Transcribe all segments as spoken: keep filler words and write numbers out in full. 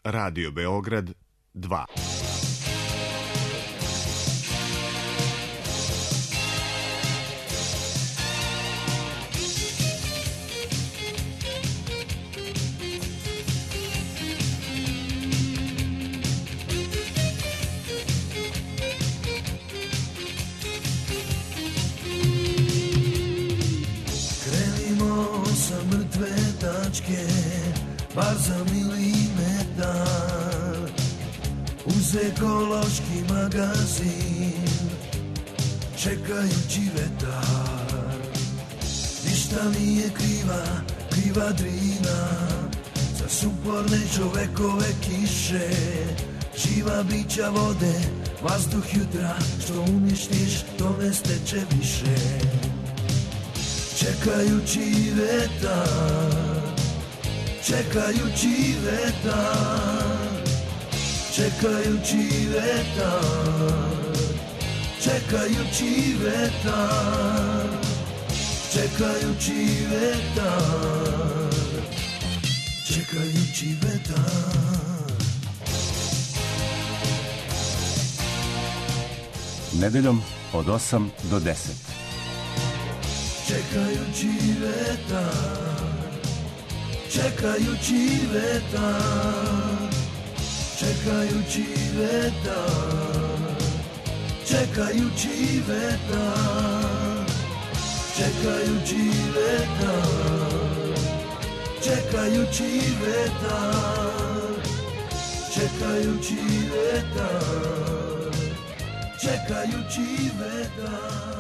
Radio Beograd dva. Krenimo sa mrtve tačke, bar za milimetar, uz ekološki magazin, čekajući vetar. Ništa nije kriva, kriva Drina, za suporne čovekove kiše, živa bića vode, vazduh jutra, što uništiš, to ne steče više. Čekajući vetar, čekajući vetar, čekajući vetar, čekajući vetar, čekajući vetar, čekajući vetar. Nedeljom od osam do deset. Čekajući vetar, čekajući vetar, čekajući vetar, čekajući vetar, čekajući vetar, čekajući vetar, čekajući vetar, čekajući vetar.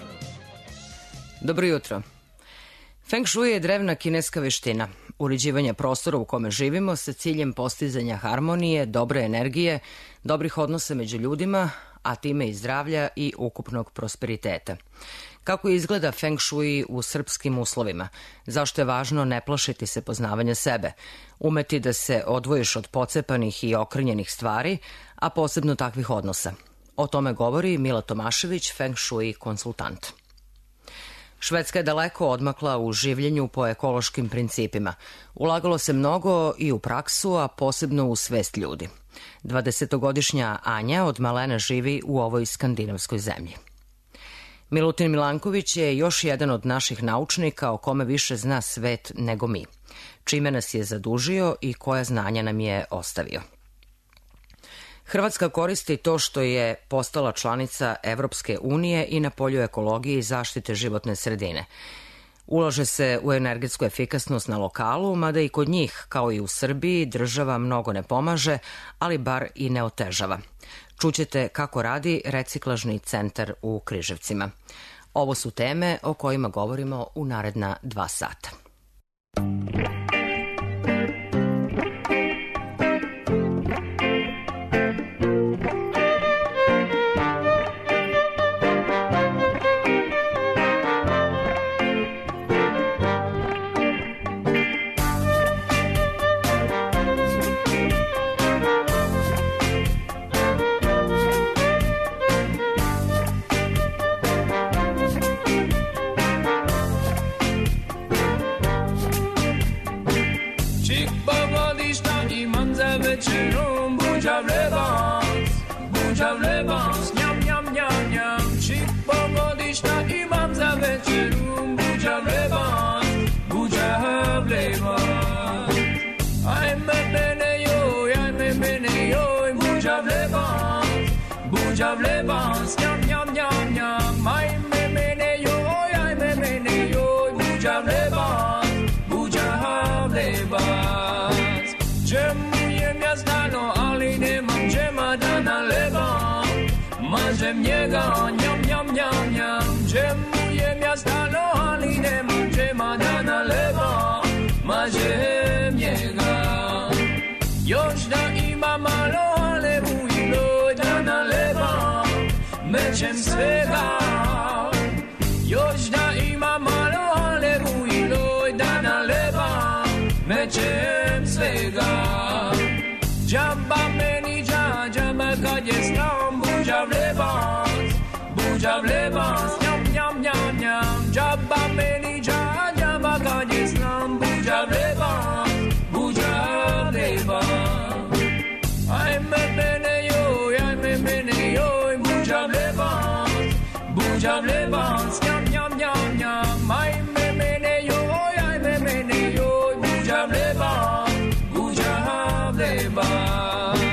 Dobro jutro. Feng Shui je drevna kineska veština, uređivanja prostora u kome živimo sa ciljem postizanja harmonije, dobre energije, dobrih odnosa među ljudima, a time i zdravlja i ukupnog prosperiteta. Kako izgleda Feng Shui u srpskim uslovima? Zašto je važno ne plašiti se poznavanja sebe? Umeti da se odvojiš od pocepanih i okrnjenih stvari, a posebno takvih odnosa. O tome govori Mila Tomašević, Feng Shui konsultant. Švedska je daleko odmakla u življenju po ekološkim principima. Ulagalo se mnogo i u praksu, a posebno u svest ljudi. dvadesetogodišnja Anja od malena živi u ovoj skandinavskoj zemlji. Milutin Milanković je još jedan od naših naučnika o kome više zna svet nego mi. Čime nas je zadužio i koja znanja nam je ostavio. Hrvatska koristi to što je postala članica Evropske unije i na polju ekologije i zaštite životne sredine. Ulaže se u energetsku efikasnost na lokalu, mada i kod njih, kao i u Srbiji, država mnogo ne pomaže, ali bar i ne otežava. Čućete kako radi reciklažni centar u Križevcima. Ovo su teme o kojima govorimo u naredna dva sata. Njega, njam, njam, njam, njam, čemu je mjastano, ali nemam čema da naleva, mažem njega. Još da ima malo, ale ujilo da naleva, mećem svega. Još da ima malo, ale ujilo da naleva, mećem svega. Džaba meni dža, džaba kad je slam, buđa vlebans, buđa vlebans, njam, njam, njam, njam. Džaba meni dža, džaba kad je slam, buđa vlebans, buđa vlebans. buđam lebans, njam, njam, njam, njam, aj me mene joj, aj me mene joj, buđam lebans, buđam lebans.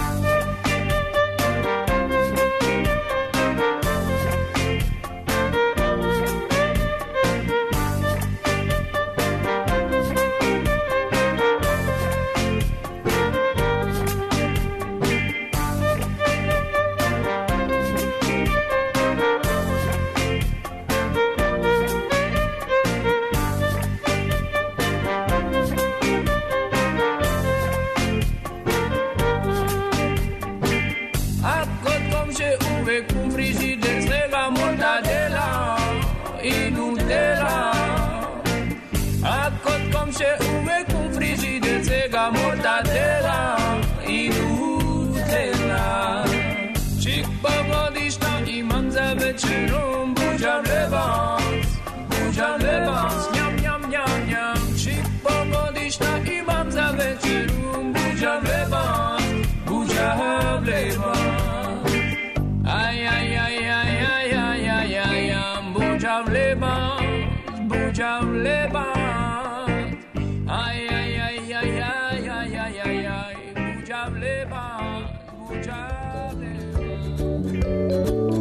Mortadela i Nutella. Cikba godišta imam za večerom, buđam lebans, buđam lebans, njam, njam, njam, njam. Cikba godišta imam za večerom, buđam lebans, buđam lebans. Aj, aj, aj, aj, aj, aj, aj, aj, aj, buđam lebans, buđam lebans. Aj, aj, aj, aj, aj. Buđam lebans, buđam lebans.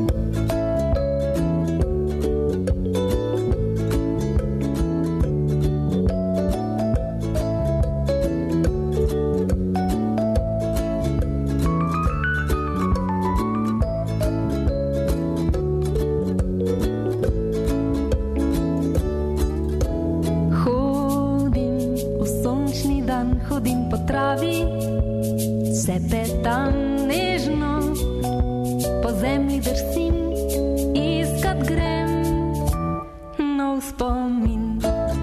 Hodim po travi, sebe tam nežno, po zemlji drsim, iskat grem nov spomin.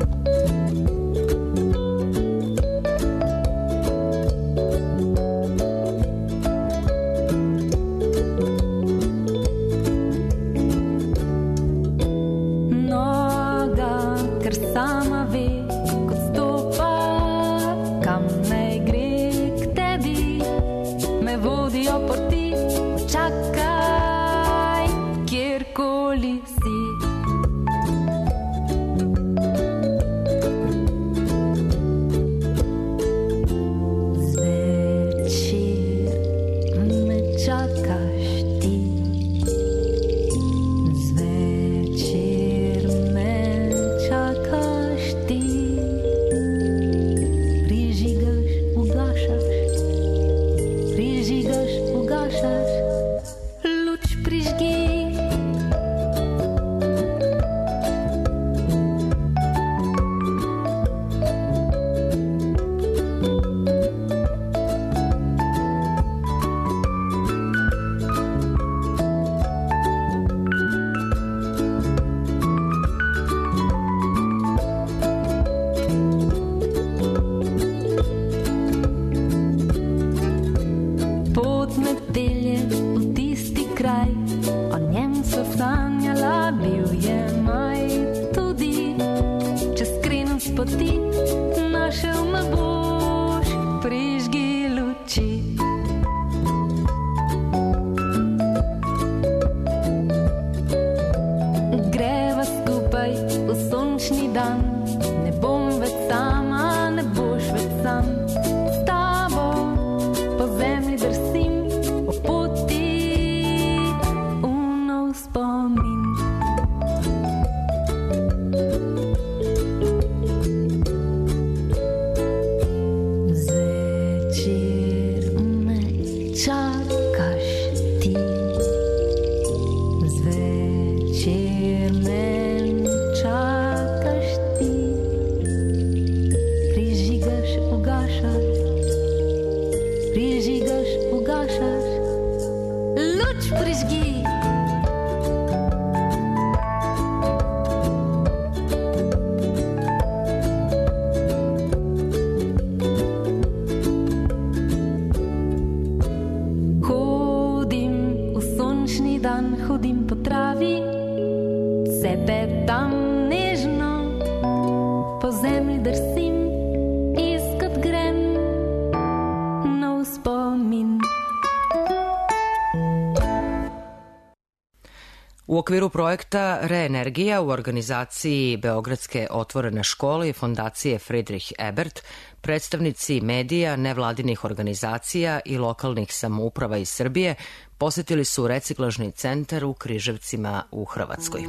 Noga, ker sama ve, kot stopa, kam naj gre k tebi, me vodijo poti, čakaj, kjerkoli si. Zvečer me čakaš ti, zvečer me čakaš ti. Prižigaš, ugašaš, prižigaš, ugašaš, luč prižgi. Pot me pelje v tisti kraj, o njem so sanjala, bil je maj. Tudi če skrenem s poti, našel me boš, prižgi luči. Greva skupaj v sončni dan, ne bom več sama, ne boš več sam. S tabo po zemlji drsim, po poti v nov spomin. Zvečer me čakaš ti, zvečer me čakaš ti. Prižigaš, ugašaš, prižigaš, ugašaš, luč prižgi. Hodim v sončni dan, hodim po travi, sebe tam nežno, po zemlji drsim, iskat grem nov spomin. U okviru projekta Reenergija u organizaciji Beogradske otvorene škole i fondacije Friedrich Ebert, predstavnici medija, nevladinih organizacija i lokalnih samouprava iz Srbije posetili su reciklažni centar u Križevcima u Hrvatskoj.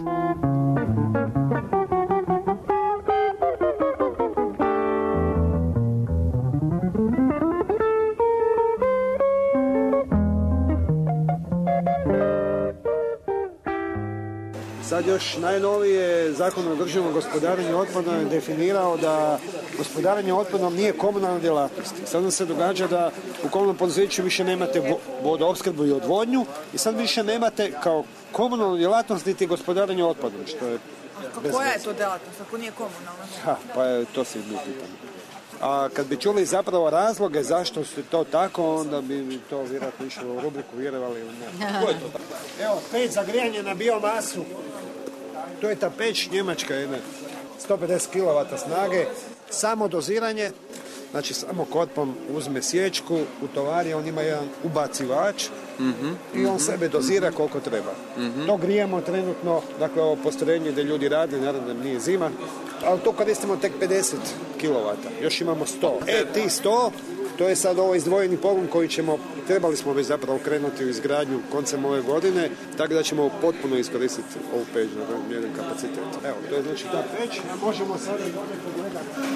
Sad još najnovije Zakon o održivom gospodarenju otpadom je definirao da gospodarenje otpadom nije komunalna djelatnost. Sad nam se događa da u komunalnom poduzeću više nemate vodoopskrbu i odvodnju i sad više nemate kao komunalnu djelatnost niti gospodarenje otpadom, što je bez Koja je veze. to djelatnost ako nije komunalna? Ha, pa je, to se mi pitamo. A kad bi čuli zapravo razloge zašto se to tako, onda bi to vjerojatno išlo u rubriku vjerovali ili ne. Ko je to tako? Evo, peć za grijanje na biomasu. To je ta peć njemačka, jedna sto pedeset kilovata snage, samo doziranje, znači samo kotpom uzme sječku, utovari, on ima jedan ubacivač mm-hmm. i on sebe dozira koliko treba. Mm-hmm. To grijemo trenutno, dakle ovo postrojenje gdje ljudi rade, naravno da nije zima, ali to koristimo tek pedeset kilovata, još imamo sto. E, ti sto, to je sad ovo izdvojeni pogon koji ćemo, trebali smo već zapravo krenuti u izgradnju koncem ove godine, tako da ćemo potpuno iskoristiti ovu peć na jedan kapacitet. Evo, to je znači ta peć, a možemo sada i ovdje pogledati.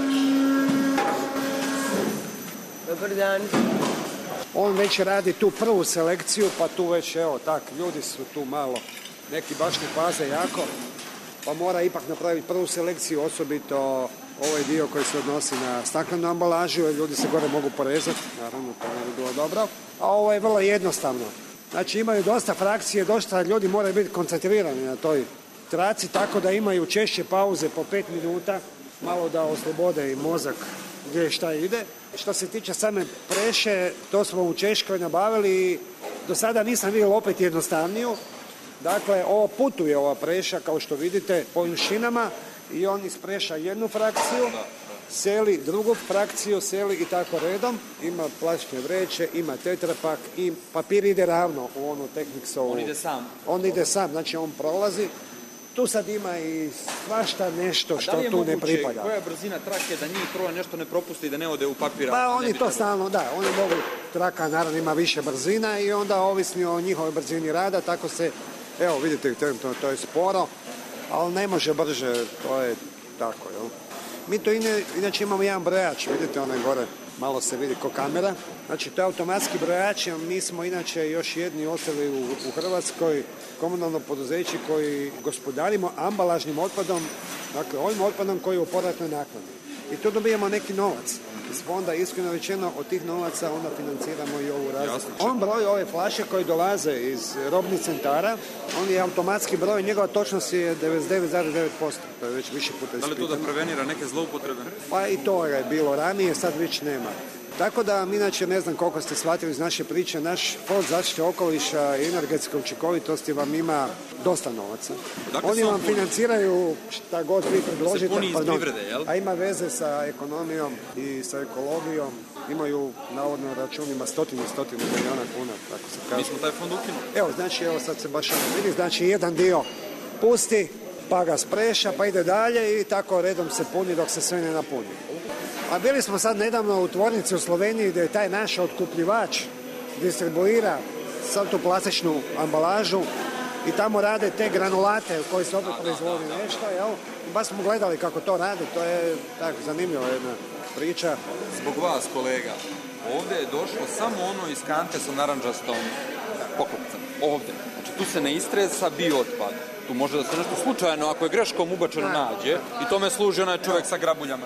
Dobar dan. On već radi tu prvu selekciju, pa tu već, evo, tak, ljudi su tu malo, neki baš ne paze jako, pa mora ipak napraviti prvu selekciju, osobito ovaj dio koji se odnosi na staklenu ambalažu, jer ljudi se gore mogu porezati, naravno to ne bi bilo dobro, a ovo je vrlo jednostavno. Znači imaju dosta frakcije, dosta ljudi moraju biti koncentrirani na toj traci, tako da imaju češće pauze po pet minuta, malo da oslobode i mozak gdje šta ide. Što se tiče same preše, to smo u Češkoj nabavili i do sada nisam vidio opet jednostavniju. Dakle, ovo putuje ova preša, kao što vidite, po ovim šinama i on ispreša jednu frakciju, seli drugu frakciju, seli i tako redom. Ima plastične vreće, ima tetrapak i papir ide ravno u onu Technics-ovu. On ide sam? On ide sam, znači on prolazi. Tu sad ima i svašta nešto što tu ne pripada. Koja je brzina trake da njih troje nešto ne propusti i da ne ode u papira? Pa oni to stalno, da, oni mogu, traka naravno ima više brzina i onda ovisni o njihovoj brzini rada, tako se, evo vidite, trenutno to je sporo, ali ne može brže, to je tako, jel? Mi to ine, inače imamo jedan brojač, vidite onaj gore, malo se vidi ko kamera. Znači to je automatski brojač, mi smo inače još jedni ostali u, u Hrvatskoj komunalno poduzeće koji gospodarimo ambalažnim otpadom, dakle ovim otpadom koji je u povratnoj naknadi. I tu dobijemo neki novac. Iz fonda, iskreno rečeno, od tih novaca onda financiramo i ovu razliku. On broj ove flaše koji dolaze iz robnih centara, on je automatski broj, njegova točnost je devedeset devet zarez devet posto. To je već više puta ispitano. Da li to da prevenira neke zloupotrebe? Pa i to je bilo ranije, sad već nema. Tako da, inače, ne znam koliko ste shvatili iz naše priče, naš fond zaštite okoliša i energetske učinkovitosti vam ima dosta novaca. Dakle, oni vam puni. Financiraju šta god vi predložite. Se puni iz privrede, jel? A ima veze sa ekonomijom i sa ekologijom. Imaju, navodno, na računima stotine i stotine milijuna kuna, tako se kaže. Mi smo taj fond ukinuli. Evo, znači, evo sad se baš vidi, znači jedan dio pusti, pa ga spreša, pa ide dalje i tako redom se puni dok se sve ne napuni. A bili smo sad nedavno u tvornici u Sloveniji gdje je taj naš otkupljivač distribuira sad tu plastičnu ambalažu i tamo rade te granulate u kojoj se opet proizvodi nešto, jel? I baš smo gledali kako to rade, to je tako zanimljiva jedna priča. Zbog vas, kolega, ovdje je došlo samo ono iz kante sa naranđastom poklopcem. Ovdje. Znači tu se ne istresa biootpad. Tu može da se nešto slučajno, ako je greškom ubačeno, nađe i tome služi onaj čovjek sa grabuljama.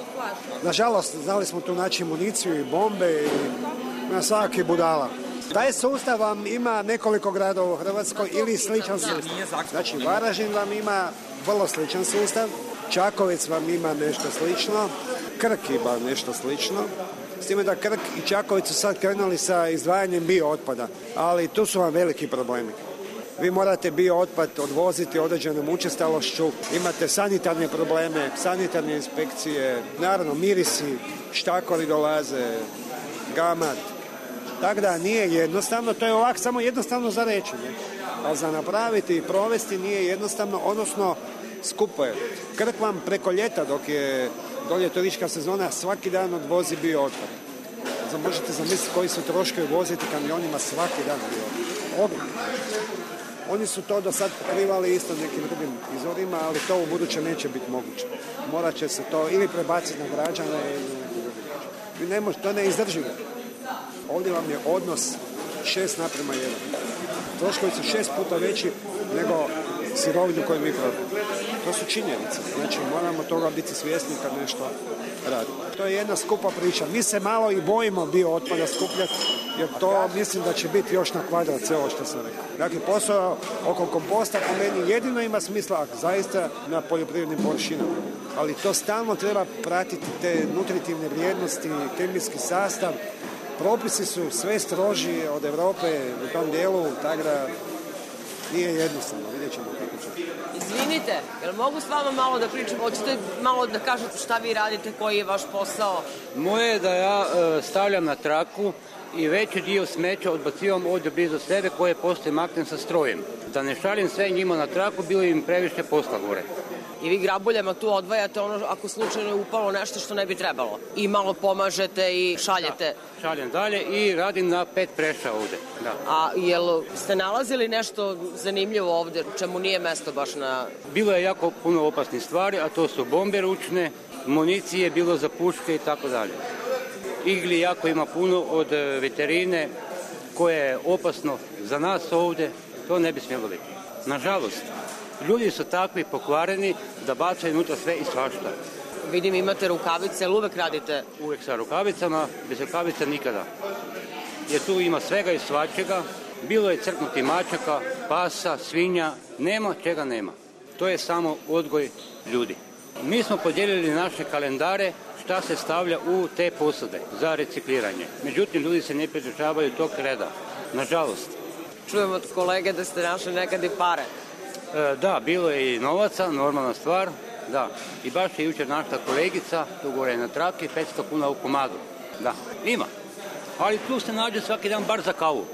Nažalost, znali smo tu naći municiju i bombe i na svaki budala. Taj sustav vam ima nekoliko gradova u Hrvatskoj ili sličan sustav. Znači, Varaždin vam ima vrlo sličan sustav, Čakovec vam ima nešto slično, Krk ima nešto slično. S time da Krk i Čakovec su sad krenuli sa izdvajanjem biootpada, ali tu su vam veliki problemi. Vi morate bio otpad odvoziti određenom učestalošću, imate sanitarne probleme, sanitarne inspekcije, naravno mirisi, štakori dolaze, gamat. Tako da nije jednostavno, to je ovako samo jednostavno za reći. Ne? A za napraviti i provesti nije jednostavno, odnosno skupo je. Krk vam preko ljeta dok je dolje turistička sezona svaki dan odvozi bio otpad. Možete zamisliti koji su troškovi voziti kamionima svaki dan bio otpad. Oni su to do sad pokrivali isto nekim drugim izvorima, ali to u buduće neće biti moguće. Morat će se to ili prebaciti na građane ili na neki drugi način. Vi ne možete, to ne izdrživo. Ovdje vam je odnos šest naprema jedan. Troškovi su šest puta veći nego sirovinu koju mi prodamo. To su činjenice. Znači moramo toga biti svjesni kad nešto radimo. To je jedna skupa priča. Mi se malo i bojimo bio otpada skupljati, jer to mislim da će biti još na kvadrat sve ovo što sam rekao. Dakle, posao oko komposta po meni jedino ima smisla ako zaista na poljoprivrednim površinama. Ali to stalno treba pratiti te nutritivne vrijednosti, kemijski sastav. Propisi su sve stroži od Europe u tom dijelu, tako da nije jednostavno, vidjet ćemo kako će. Izvinite, jel mogu s vama malo da pričam? Hoćete malo da kažete šta vi radite, koji je vaš posao? Moje je da ja e, stavljam na traku i veći dio smeća odbacivam ovdje blizu sebe koje postoje maknem sa strojem. Da ne šalim sve njima na traku, bilo im previše posla gore. I vi grabuljama tu odvajate ono ako slučajno je upalo nešto što ne bi trebalo. I malo pomažete i šaljete. Da, šaljem dalje i radim na pet preša ovdje. Da. A jel ste nalazili nešto zanimljivo ovdje, čemu nije mesto baš na... Bilo je jako puno opasnih stvari, a to su bombe ručne, municije, bilo za puške i tako dalje. Igli jako ima puno od veterine koje je opasno za nas ovdje, to ne bi smjelo biti. Nažalost. Ljudi su takvi pokvareni da bacaju unutra sve i svašta. Vidim imate rukavice, ali uvek radite? Uvek sa rukavicama, bez rukavica nikada. Jer tu ima svega i svačega. Bilo je crknuti mačaka, pasa, svinja, nema čega nema. To je samo odgoj ljudi. Mi smo podijelili naše kalendare šta se stavlja u te posude za recikliranje. Međutim, ljudi se ne pridržavaju tog reda. Nažalost. Čujem od kolege da ste našli nekad i pare. E, da, bilo je i novaca, normalna stvar, da. I baš je jučer našla kolegica, tu gore na traki, petsto kuna u komadu. Da, ima. Ali tu se nađe svaki dan bar za kavu.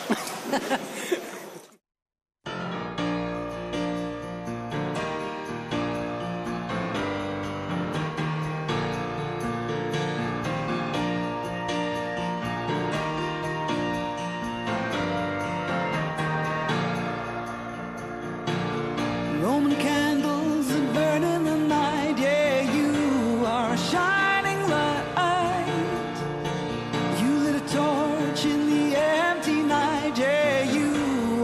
Roman candles that burn in the night, yeah, you are a shining light. You lit a torch in the empty night, yeah, you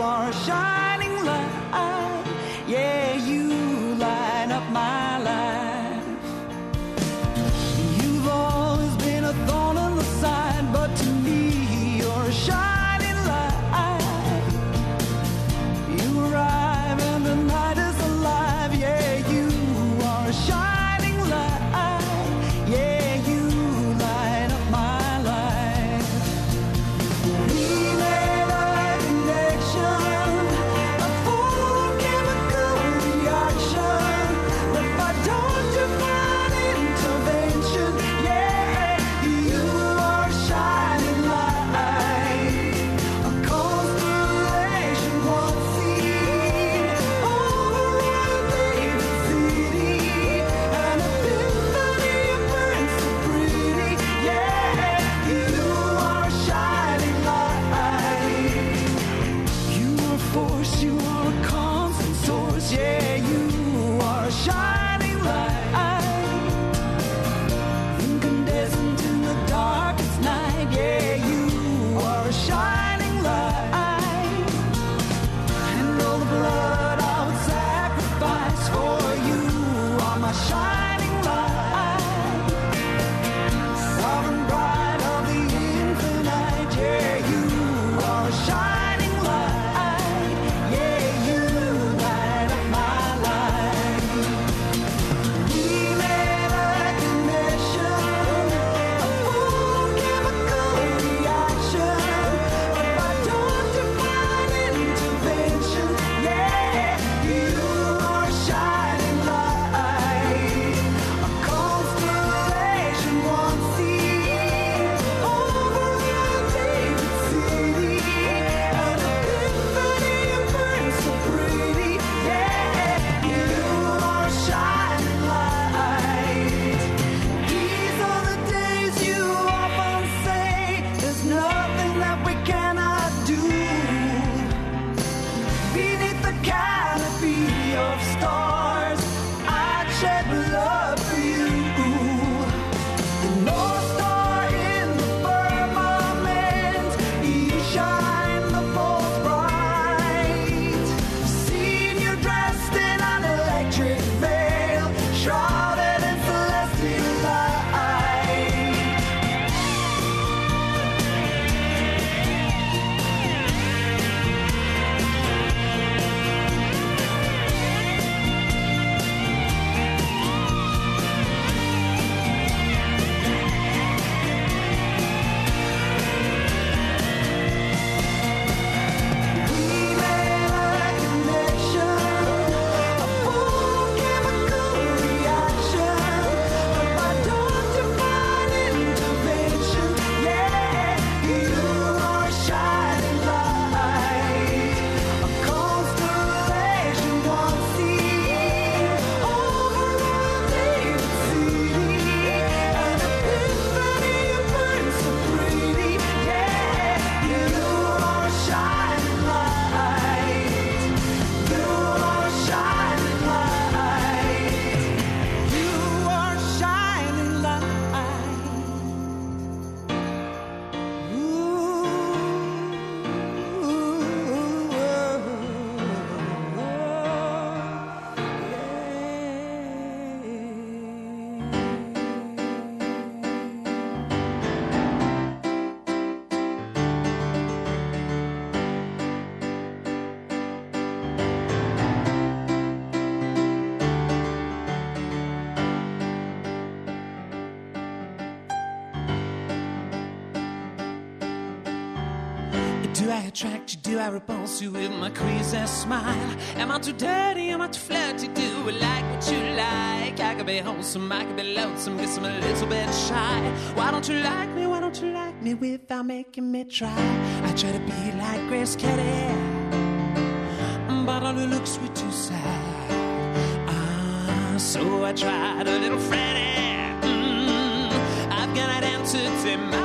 Do I attract you? Do I repulse you with my queasy smile? Am I too dirty? Am I too flirty? Do I like what you like? I could be wholesome, I could be lonesome, guess I'm a little bit shy. Why don't you like me? Why don't you like me without making me try? I try to be like Grace Kelly, but all her looks were too sad. Ah, so I tried a little Freddie. Mm, I've got an answer to my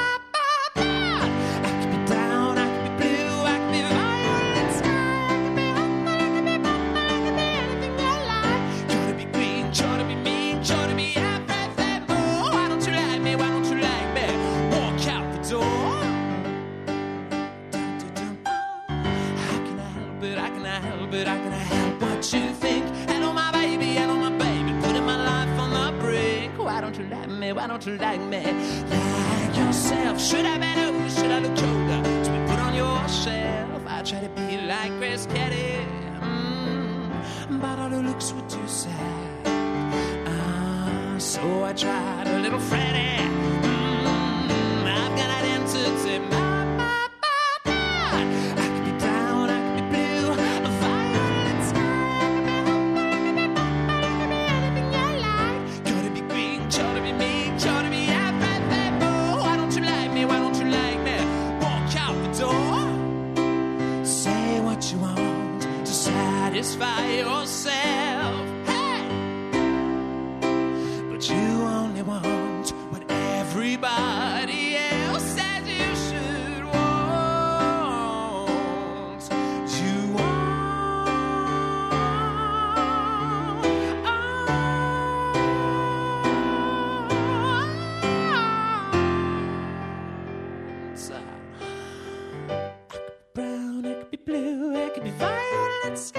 but I can help what you think. Hello, my baby, hello, my baby, putting my life on the brink. Why don't you like me? Why don't you like me? Like yourself. Should I be low? Should I look colder? To be put on your shelf. I try to be like Grace Kelly, mm, but all her looks were too sad. Ah, so I tried a little Freddie. Mm, I've got an answer to my satisfy yourself, hey! But you only want what everybody else says you should want. You want, oh, I could be brown, I could be blue, I could be violet sky.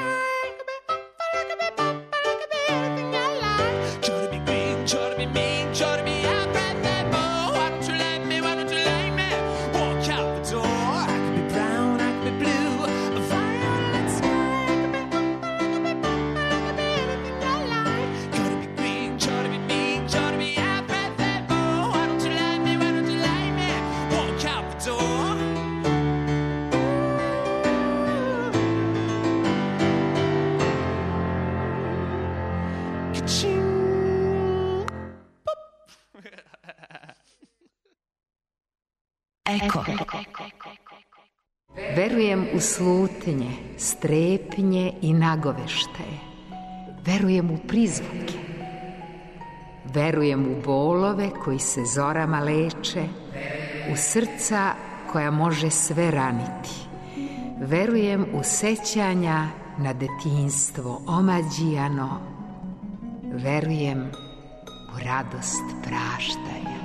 Eko. Verujem u slutnje, strepnje i nagoveštaje. Verujem u prizvuke. Verujem u bolove koji se zorama leče, u srca koja može sve raniti. Verujem u sećanja na detinjstvo omađijano. Verujem u radost praštanja.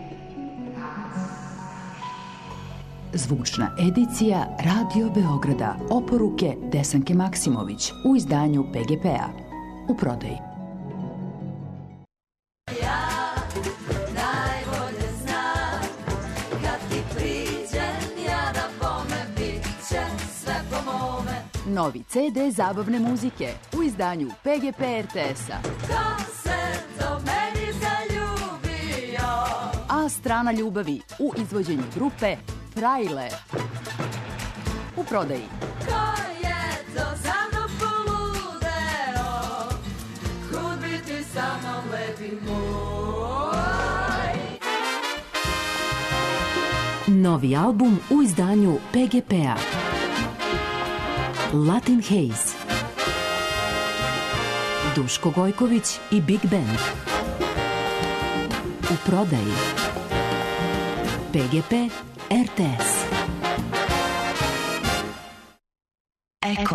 Zvučna edicija Radio Beograda. Oporuke Desanke Maksimović u izdanju P G P-a. U prodaji. Ja najbolje znam kad ti priđem ja da bome bit će sve po mome. Novi ce de zabavne muzike u izdanju P G P R T S-a. Ko se do meni zaljubio? A strana ljubavi u izvođenju grupe Frajle. U prodaji. Ko je to za mnom poludeo? Kud bi ti sa mnom lepi moj? Novi album u izdanju P G P-a. Latin Haze. Duško Gojković i Big Band. U prodaji. P G P R T S. Eko.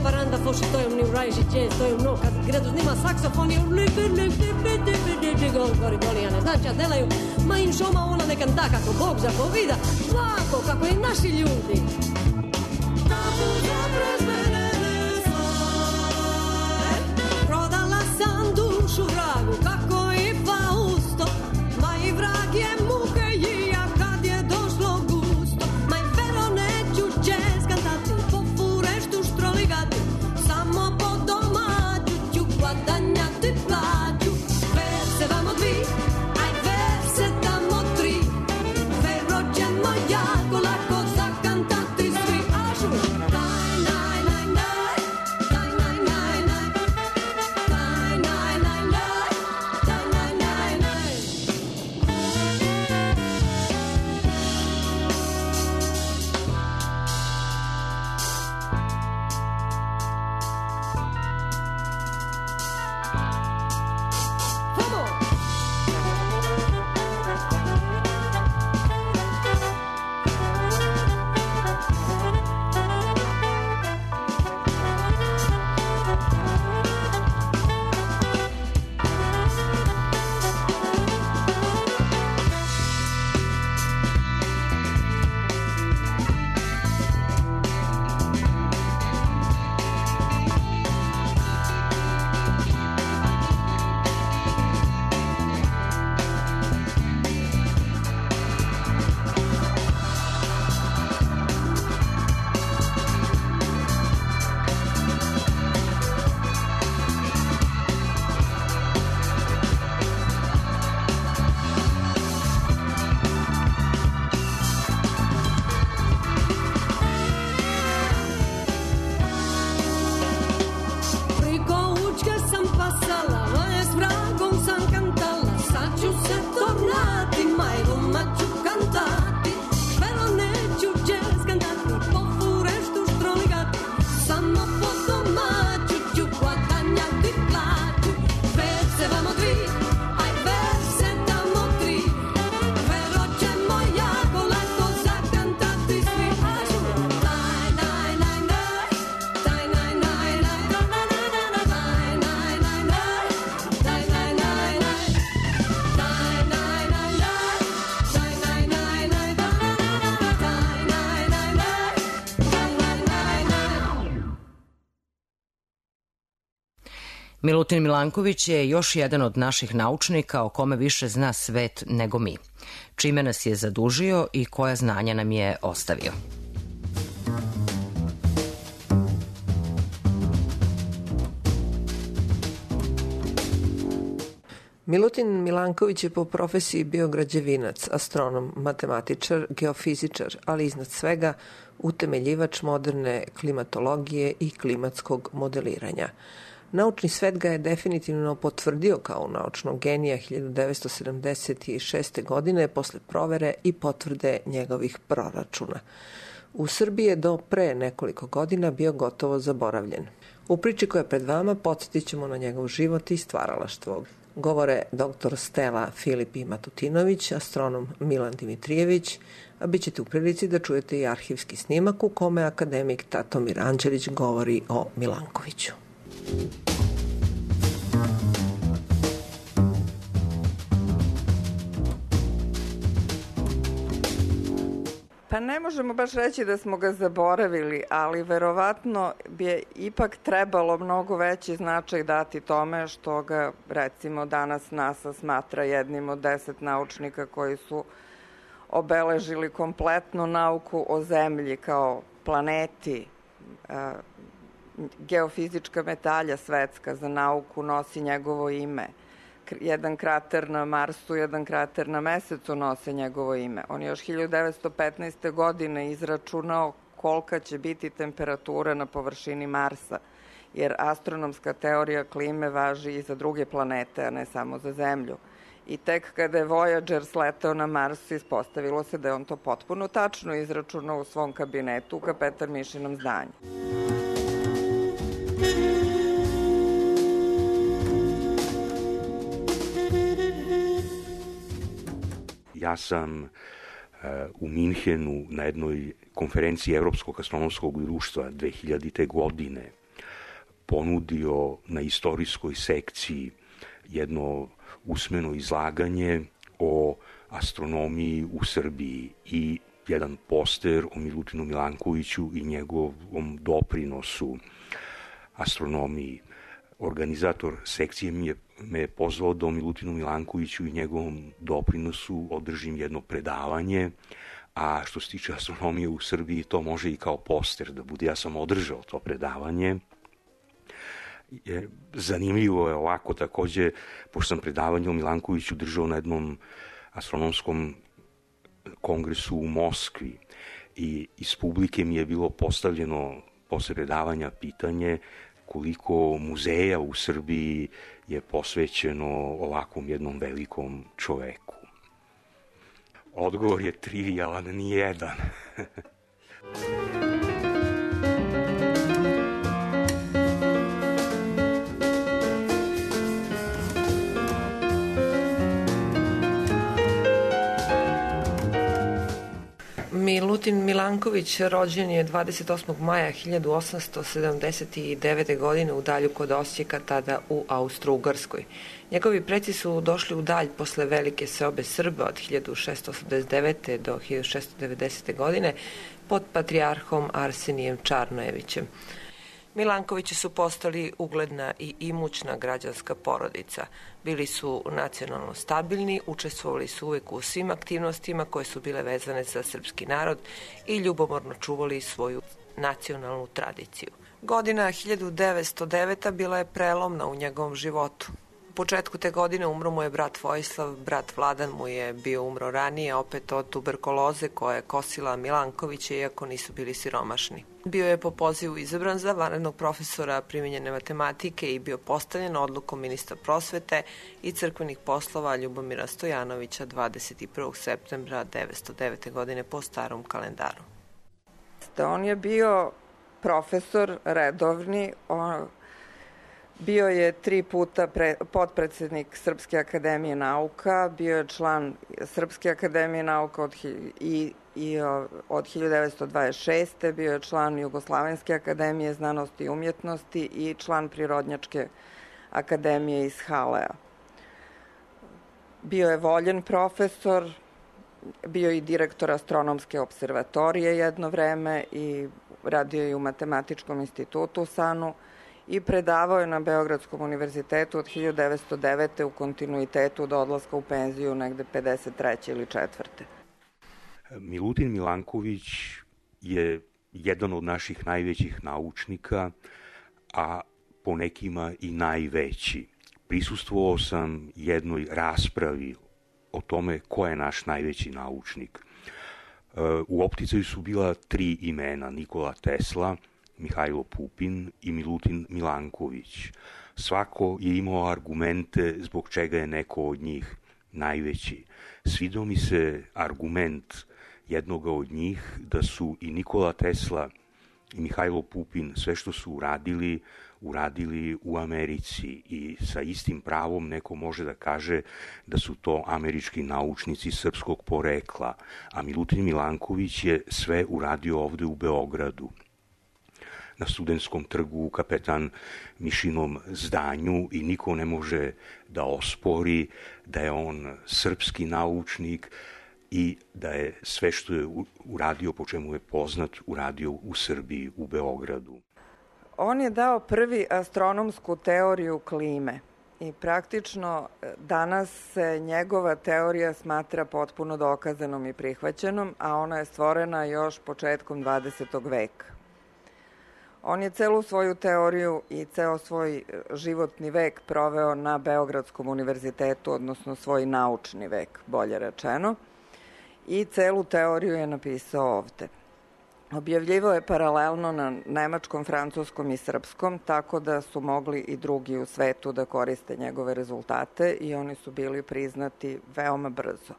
paranda fosse to je u New Rise Jazz, to je u no, kad Gredo snima saksofon je u lipi, lipi, lipi, lipi, lipi, gol, gori, goli, ja ne znam ča delaju, ma in šoma ona ne kanta kako Bog zapovida, svako kako i naši ljudi. Prodala sam dušu vragu, kako i Fausto, ma i vrag je muke i ja kad je došlo gusto, ma i vero neću jazz kantati, po fureštu štroligati, samo po domaću ću gladanjati plaću. Verse vamo dvi, aj verse tamo tri, vero ćemo jako lako zakantati svi, ažu. Daj, naj, naj, naj, daj, naj, naj, naj, daj, naj, naj, naj, daj, naj, naj, naj. Priko učke sam pasala, valje s vragom sam kantala, sad ću se to vrati, majluma ću kantati, pero neću jazz kantati, po fureštu štroligati, samo po domaću ću gladanjati plaću. Verse vamo dvi, aj verse tamo tri, pero ćemo jako lako zakantati svi, ažu. Daj, naj, naj, naj, daj, naj, naj, naj, daj, naj, naj, naj, daj, naj, naj, naj, daj, naj, naj, naj, daj, naj, naj, naj, daj, naj, naj, naj, daj, naj, naj, naj. Milutin Milanković je još jedan od naših naučnika o kome više zna svet nego mi. Čime nas je zadužio i koja znanja nam je ostavio. Milutin Milanković je po profesiji bio građevinac, astronom, matematičar, geofizičar, ali iznad svega utemeljivač moderne klimatologije i klimatskog modeliranja. Naučni svet ga je definitivno potvrdio kao naučnog genija hiljadu devetsto sedamdeset šeste. godine posle provere i potvrde njegovih proračuna. U Srbiji je do pre nekoliko godina bio gotovo zaboravljen. U priči koja je pred vama podsjetit ćemo na njegov život i stvaralaštvo. Govore doktor Stela Filip i Matutinović, astronom Milan Dimitrijević, a bit ćete u prilici da čujete i arhivski snimak u kome akademik Tatomir Anđelić govori o Milankoviću. Pa ne možemo baš reći da smo ga zaboravili, ali verovatno bi je ipak trebalo mnogo veći značaj dati tome što ga, recimo, danas NASA smatra jednim od deset naučnika koji su obeležili kompletnu nauku o Zemlji kao planeti. Geofizička medalja svetska za nauku nosi njegovo ime. Jedan krater na Marsu, jedan krater na Mesecu nose njegovo ime. On je još hiljadu devetsto petnaeste. godine izračunao kolika će biti temperatura na površini Marsa, jer astronomska teorija klime važi i za druge planete, a ne samo za Zemlju. I tek kada je Voyager sletao na Mars, ispostavilo se da je on to potpuno tačno izračunao u svom kabinetu u Kapetan Mišinom zdanju. Ja sam uh, u Minhenu na jednoj konferenciji Evropskog astronomskog društva dve hiljadite. godine ponudio na istorijskoj sekciji jedno usmeno izlaganje o astronomiji u Srbiji i jedan poster o Milutinu Milankoviću i njegovom doprinosu astronomiji. Organizator sekcije mi je, me je pozvao da o Milutinu Milankoviću i njegovom doprinosu održim jedno predavanje, a što se tiče astronomije u Srbiji, to može i kao poster da bude. Ja sam održao to predavanje. Zanimljivo je ovako takođe, pošto sam predavanje o Milankoviću držao na jednom astronomskom kongresu u Moskvi i iz publike mi je bilo postavljeno posle predavanja pitanje koliko muzeja u Srbiji je posvećeno ovakvom jednom velikom čoveku. Odgovor je trivijalan, nijedan. Milutin Milanković rođen je dvadeset osmog maja hiljadu osamsto sedamdeset devete. godine u Dalju kod Osijeka, tada u Austro-Ugarskoj. Njegovi preci su došli u Dalj posle velike seobe Srba od hiljadu šeststo osamdeset devete. do hiljadu šeststo devedesete. godine pod patrijarhom Arsenijem Čarnojevićem. Milankovići su postali ugledna i imućna građanska porodica. Bili su nacionalno stabilni, učestvovali su uvek u svim aktivnostima koje su bile vezane za srpski narod i ljubomorno čuvali svoju nacionalnu tradiciju. Godina hiljadu devetsto deveta. bila je prelomna u njegovom životu. U početku te godine umro mu je brat Vojislav, brat Vladan mu je bio umro ranije, opet od tuberkuloze koja je kosila Milankovića, iako nisu bili siromašni. Bio je po pozivu izabran za vanrednog profesora primenjene matematike i bio postavljen odlukom ministra prosvete i crkvenih poslova Ljubomira Stojanovića dvadeset prvog septembra devetsto devete. godine po starom kalendaru. On je bio profesor redovni, on bio je tri puta pre, potpredsednik Srpske akademije nauka, bio je član Srpske akademije nauka od, i, i od hiljadu devetsto dvadeset šeste. bio je član Jugoslovenske akademije znanosti i umjetnosti i član Prirodnjačke akademije iz Halea. Bio je voljen profesor, bio i direktor astronomske observatorije jedno vreme i radio je u Matematičkom institutu u Sanu i predavao je na Beogradskom univerzitetu od hiljadu devetsto devete. u kontinuitetu do odlaska u penziju negde pedeset treće ili četvrte. Milutin Milanković je jedan od naših najvećih naučnika, a po nekima i najveći. Prisustvovao sam jednoj raspravi o tome ko je naš najveći naučnik. U opticaju su bila tri imena: Nikola Tesla, Mihajlo Pupin i Milutin Milanković. Svako je imao argumente zbog čega je neko od njih najveći. Svidao mi se argument jednoga od njih da su i Nikola Tesla i Mihajlo Pupin sve što su uradili, uradili u Americi i sa istim pravom neko može da kaže da su to američki naučnici srpskog porekla, a Milutin Milanković je sve uradio ovde u Beogradu, na Studentskom trgu u Kapetan Mišinom zdanju i niko ne može da ospori da je on srpski naučnik i da je sve što je uradio, po čemu je poznat, uradio u Srbiji, u Beogradu. On je dao prvi astronomsku teoriju klime i praktično danas se njegova teorija smatra potpuno dokazanom i prihvaćenom, a ona je stvorena još početkom dvadesetog veka. On je celu svoju teoriju i ceo svoj životni vek proveo na Beogradskom univerzitetu, odnosno svoj naučni vek, bolje rečeno, i celu teoriju je napisao ovde. Objavljivao je paralelno na nemačkom, francuskom i srpskom, tako da su mogli i drugi u svetu da koriste njegove rezultate i oni su bili priznati veoma brzo.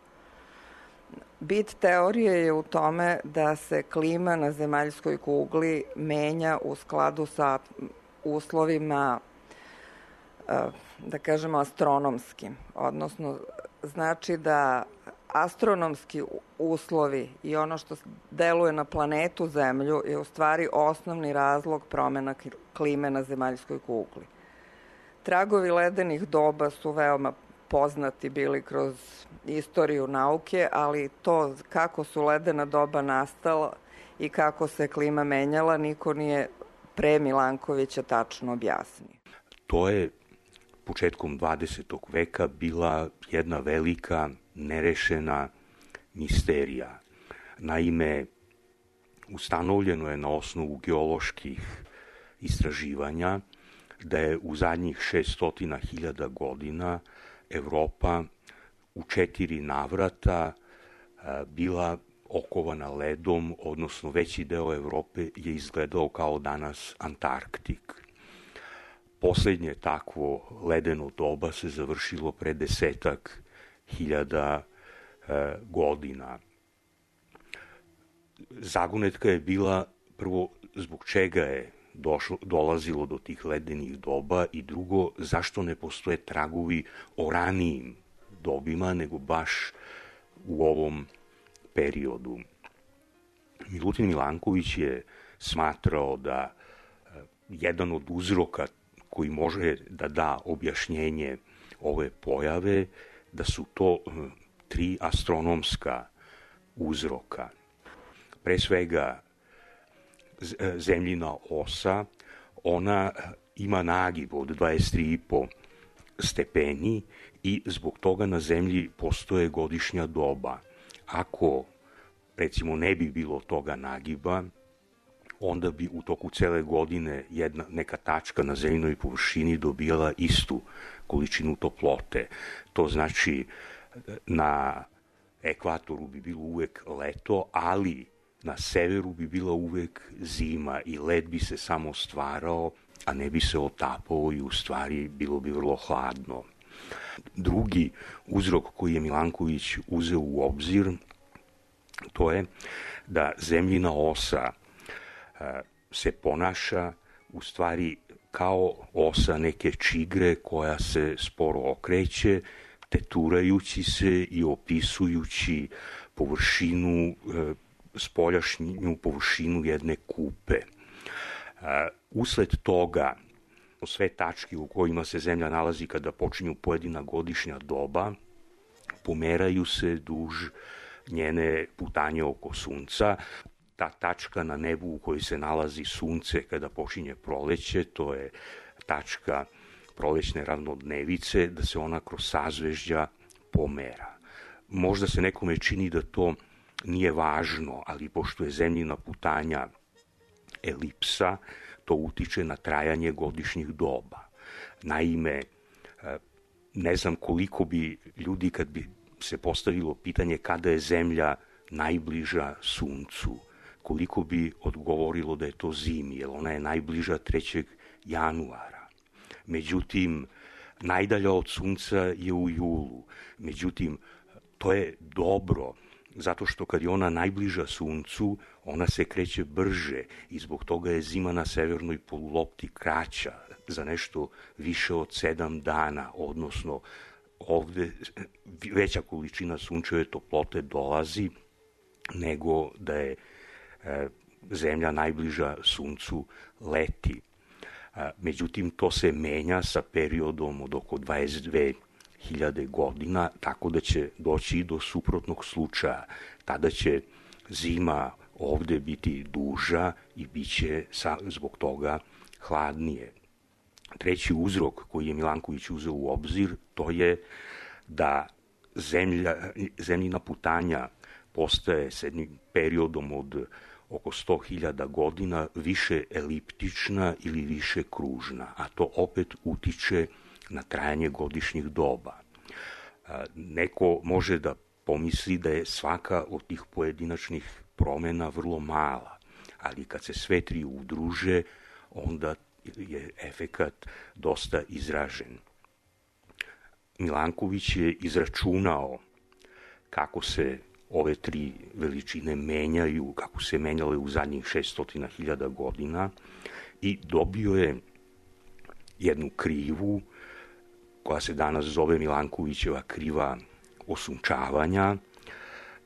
Bit teorije je u tome da se klima na zemaljskoj kugli menja u skladu sa uslovima, da kažemo, astronomskim. Odnosno, znači da astronomski uslovi i ono što deluje na planetu Zemlju je u stvari osnovni razlog promena klime na zemaljskoj kugli. Tragovi ledenih doba su veoma poznati bili kroz istoriju nauke, ali to kako su ledena doba nastala i kako se klima menjala, niko nije pre Milankovića tačno objasnio. To je početkom dvadesetog veka bila jedna velika nerešena misterija. Naime, ustanovljeno je na osnovu geoloških istraživanja da je u zadnjih šeststotina hiljada godina Evropa u četiri navrata bila okovana ledom, odnosno veći deo Evrope je izgledao kao danas Antarktik. Poslednje takvo ledeno doba se završilo pre desetak hiljada e, godina. Zagonetka je bila prvo zbog čega je došlo, dolazilo do tih ledenih doba i drugo zašto ne postoje tragovi o ranijim dobima nego baš u ovom periodu. Milutin Milanković je smatrao da jedan od uzroka koji može da da objašnjenje ove pojave, da su to tri astronomska uzroka. Pre svega, zemljina osa, ona ima nagib od dvadeset tri i po stepeni i zbog toga na zemlji postoje godišnja doba. Ako, recimo, ne bi bilo toga nagiba, onda bi u toku cele godine jedna, neka tačka na zemljinoj površini dobijala istu količinu toplote. To znači na ekvatoru bi bilo uvek leto, ali na severu bi bila uvek zima i led bi se samo stvarao, a ne bi se otapao i u stvari bilo bi vrlo hladno. Drugi uzrok koji je Milanković uzeo u obzir, to je da zemljina osa se ponaša u stvari kao osa neke čigre koja se sporo okreće, teturajući se i opisujući površinu, spoljašnju površinu jedne kupe. Usled toga, sve tačke u kojima se zemlja nalazi kada počinju pojedina godišnja doba, pomeraju se duž njene putanje oko sunca. Ta tačka na nebu u kojoj se nalazi sunce kada počinje proleće, to je tačka prolećne ravnodnevice, da se ona kroz sazvežđa pomera. Možda se nekome čini da to nije važno, ali pošto je zemljina putanja elipsa, to utiče na trajanje godišnjih doba. Naime, ne znam koliko bi ljudi, kad bi se postavilo pitanje kada je zemlja najbliža suncu, koliko bi odgovorilo da je to zimi, jer ona je najbliža trećeg januara. Međutim, najdalja od sunca je u julu. Međutim, to je dobro, zato što kad je ona najbliža suncu, ona se kreće brže i zbog toga je zima na severnoj polulopti kraća za nešto više od sedam dana, odnosno ovde veća količina sunčeve toplote dolazi nego da je zemlja najbliža suncu leti. Međutim, to se menja sa periodom od oko dvadeset dve hiljade godina, tako da će doći do suprotnog slučaja. Tada će zima ovde biti duža i bit će zbog toga hladnije. Treći uzrok koji je Milanković uzeo u obzir, to je da zemlja, zemljina putanja postaje s jednim periodom od oko sto hiljada godina više eliptična ili više kružna, a to opet utiče na trajanje godišnjih doba. Neko može da pomisli da je svaka od tih pojedinačnih promena vrlo mala, ali kad se sve tri udruže, onda je efekat dosta izražen. Milanković je izračunao kako se ove tri veličine menjaju, kako se menjale u zadnjih šeststotina hiljada godina i dobio je jednu krivu koja se danas zove Milankovićeva kriva osunčavanja,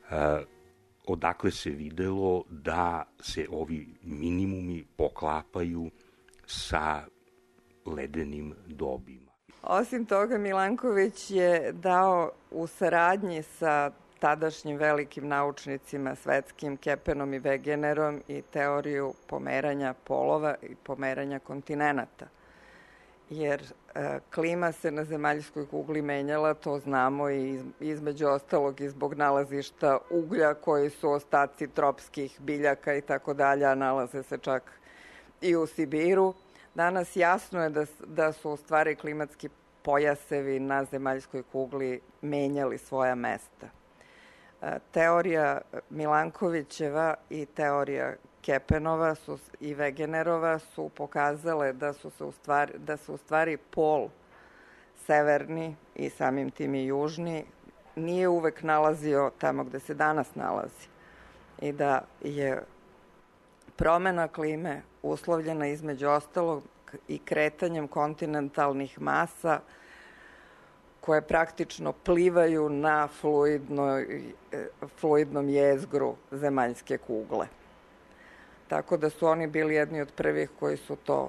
odakle se videlo da se ovi minimumi poklapaju sa ledenim dobima. Osim toga, Milanković je dao u saradnji sa tadašnjim velikim naučnicima svetskim Kepenom i Wegenerom i teoriju pomeranja polova i pomeranja kontinenata. Jer e, klima se na zemaljskoj kugli menjala, to znamo i između ostalog i zbog nalazišta uglja koji su ostaci tropskih biljaka i tako dalje, a nalaze se čak i u Sibiru. Danas jasno je da, da su u stvari klimatski pojasevi na zemaljskoj kugli menjali svoja mesta. E, teorija Milankovićeva i teorija Kepenova su, i Wegenerova su pokazale da su se u stvari, da se u stvari pol severni i samim tim i južni nije uvek nalazio tamo gde se danas nalazi i da je promena klime uslovljena između ostalog i kretanjem kontinentalnih masa koje praktično plivaju na fluidno, fluidnom jezgru zemaljske kugle. Tako da su oni bili jedni od prvih koji su to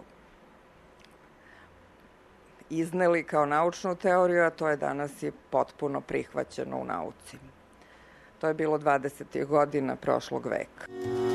izneli kao naučnu teoriju, a to je danas i potpuno prihvaćeno u nauci. To je bilo dvadesetih godina prošlog veka.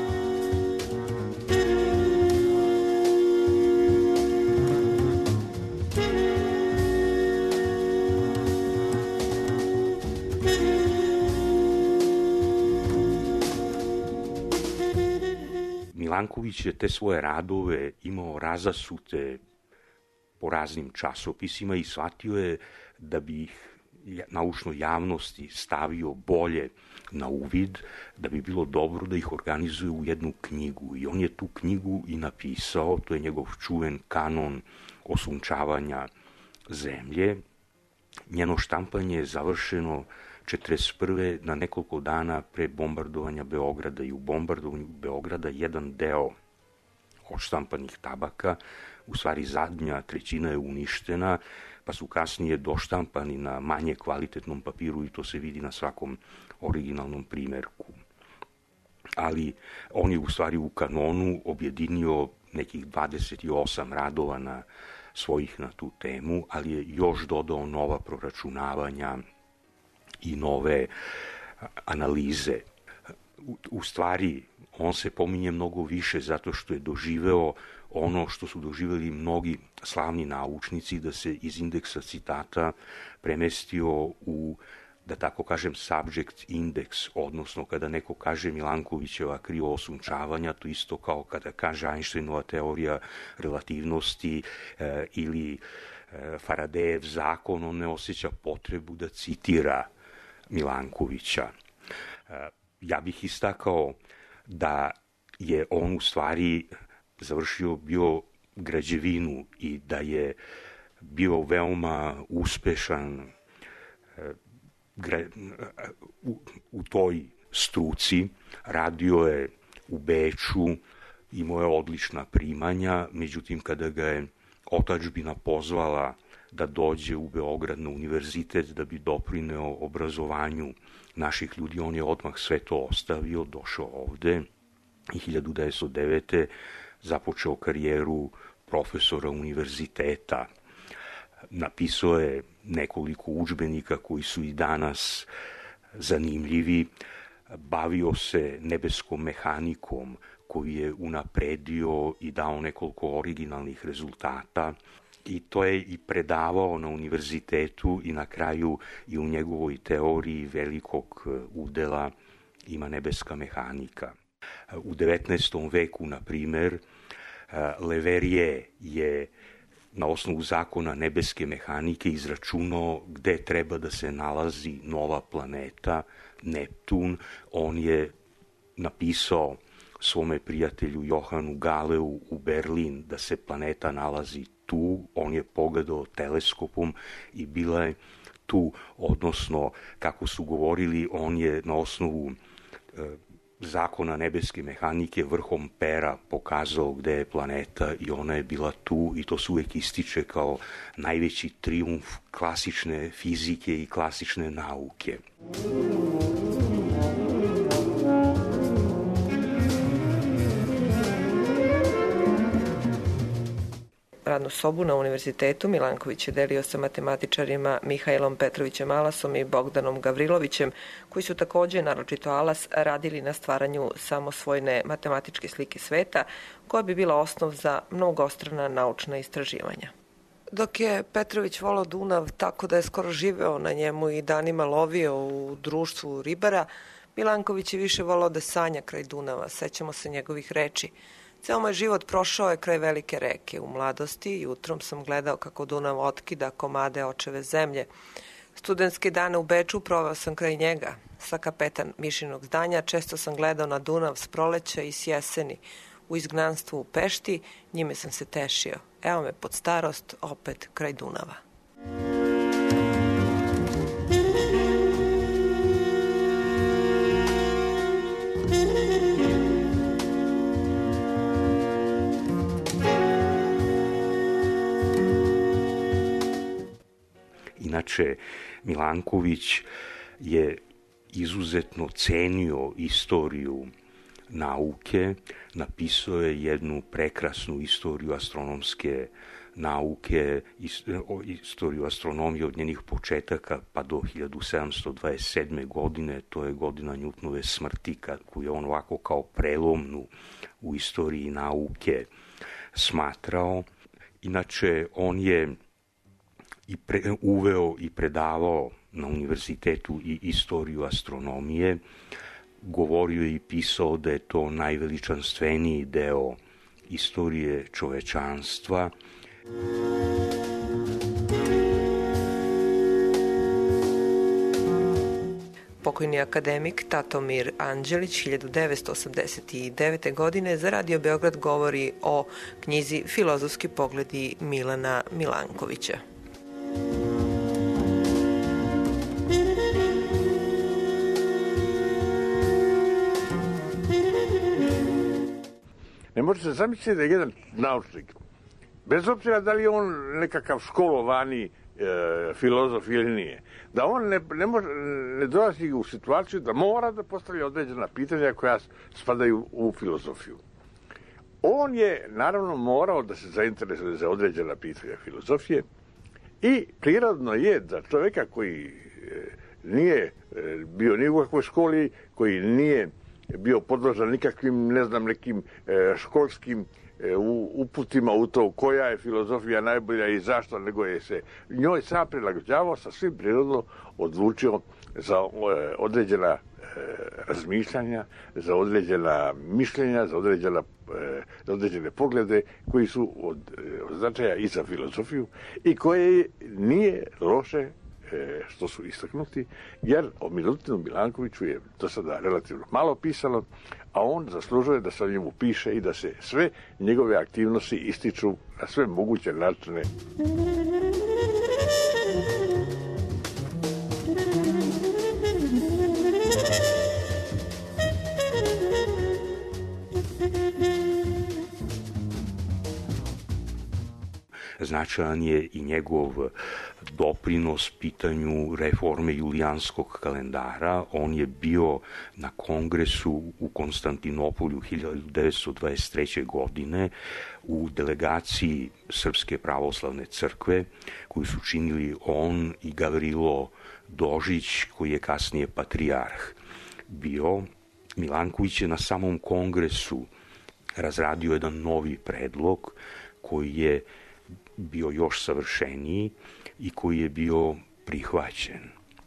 Milanković je te svoje radove imao razasute po raznim časopisima i shvatio je da bi ih naučnoj javnosti stavio bolje na uvid, da bi bilo dobro da ih organizuje u jednu knjigu. I on je tu knjigu i napisao, to je njegov čuven kanon osunčavanja zemlje. Njeno štampanje je završeno četrdeset prve na nekoliko dana pre bombardovanja Beograda i u bombardovanju Beograda jedan deo odštampanih tabaka, u stvari zadnja trećina je uništena, pa su kasnije doštampani na manje kvalitetnom papiru i to se vidi na svakom originalnom primerku. Ali on je u stvari u kanonu objedinio nekih dvadeset osam radova na svojih na tu temu, ali je još dodao nova proračunavanja i nove analize. U, u stvari, on se pominje mnogo više zato što je doživeo ono što su doživeli mnogi slavni naučnici, da se iz indeksa citata premestio u, da tako kažem, subject index, odnosno kada neko kaže Milankovićeva kriosunčavanja, to isto kao kada kaže Einsteinova teorija relativnosti eh, ili eh, Faradayev zakon, on ne osjeća potrebu da citira Milankovića. Ja bih istakao da je on u stvari završio bio građevinu i da je bio veoma uspešan u, u toj struci. Radio je u Beču, imao je odlična primanja, međutim kada ga je otadžbina pozvala da dođe u Beograd na univerzitet da bi doprineo obrazovanju naših ljudi, on je odmah sve to ostavio, došao ovde i hiljadu devetsto devete. započeo karijeru profesora univerziteta. Napisao je nekoliko udžbenika koji su i danas zanimljivi. Bavio se nebeskom mehanikom koji je unapredio i dao nekoliko originalnih rezultata. I to je i predavao na univerzitetu i na kraju i u njegovoj teoriji velikog udela ima nebeska mehanika. U devetnaestom veku, na primer, Leverrier je na osnovu zakona nebeske mehanike izračunao gde treba da se nalazi nova planeta, Neptun. On je napisao svome prijatelju Johanu Galeu u Berlin da se planeta nalazi tu. On je pogledao teleskopom i bila je tu, odnosno, kako su govorili, on je na osnovu e, zakona nebeske mehanike vrhom pera pokazao gde je planeta i ona je bila tu, i to se uvek ističe kao najveći trijumf klasične fizike i klasične nauke. radnu sobu na univerzitetu. Milanković je delio sa matematičarima Mihajlom Petrovićem Alasom i Bogdanom Gavrilovićem, koji su takođe, naročito Alas, radili na stvaranju samosvojne matematičke slike sveta, koja bi bila osnov za mnogostrana naučna istraživanja. Dok je Petrović volao Dunav tako da je skoro živeo na njemu i danima lovio u društvu ribara, Milanković je više volao da sanja kraj Dunava, sećamo se njegovih reči. Ceo moj život prošao je kraj velike reke. U mladosti jutrom sam gledao kako Dunav otkida komade očeve zemlje. Studentske dane u Beču proveo sam kraj njega. Sa kapetan Mišinog zdanja često sam gledao na Dunav s proleća i s jeseni. U izgnanstvu u Pešti njime sam se tešio. Evo me pod starost opet kraj Dunava. Inače, Milanković je izuzetno cenio istoriju nauke, napisao je jednu prekrasnu istoriju astronomske nauke, istoriju astronomije od njenih početaka pa do hiljadu sedamsto dvadeset sedme. godine, to je godina Newtonove smrti, koju je on ovako kao prelomnu u istoriji nauke smatrao. Inače, on je i pre, uveo i predavao na univerzitetu i istoriju astronomije, govorio i pisao da je to najveličanstveniji deo istorije čovečanstva. Pokojni akademik Tatomir Anđelić hiljadu devetsto osamdeset devete. godine za Radio Beograd govori o knjizi Filozofski pogledi Milana Milankovića. Ne može se zamisliti da je jedan naučnik, bez obzira da li je on nekakav školovani e, filozof ili nije, da on ne, ne, može, ne dolazi u situaciju da mora da postavlja određena pitanja koja spadaju u filozofiju. On je, naravno, morao da se zainteresuje za određena pitanja filozofije i prirodno je da čoveka koji e, nije e, bio ni u kakvoj školi, koji nije bio podložan nikakvim, ne znam, nekim e, školskim e, uputima u to koja je filozofija najbolja i zašto, nego je se njoj sam prilagođavao, sa svim prirodno odlučio za e, određena e, razmišljanja, za određena mišljenja, za, određena, e, za određene poglede koji su od, e, od značaja i za filozofiju i koje nije loše što su istaknuti, jer o Milutinu Milankoviću je do sada relativno malo pisalo, a on zaslužuje da se o njemu piše i da se sve njegove aktivnosti ističu na sve moguće načine. Značajan je i njegov doprinos pitanju reforme julijanskog kalendara. On je bio na kongresu u Konstantinopolju hiljadu devetsto dvadeset treće. godine u delegaciji Srpske pravoslavne crkve, koju su činili on i Gavrilo Dožić, koji je kasnije patrijarh bio. Milanković je na samom kongresu razradio jedan novi predlog koji je bio još savršeniji i koji je bio prihvaćen.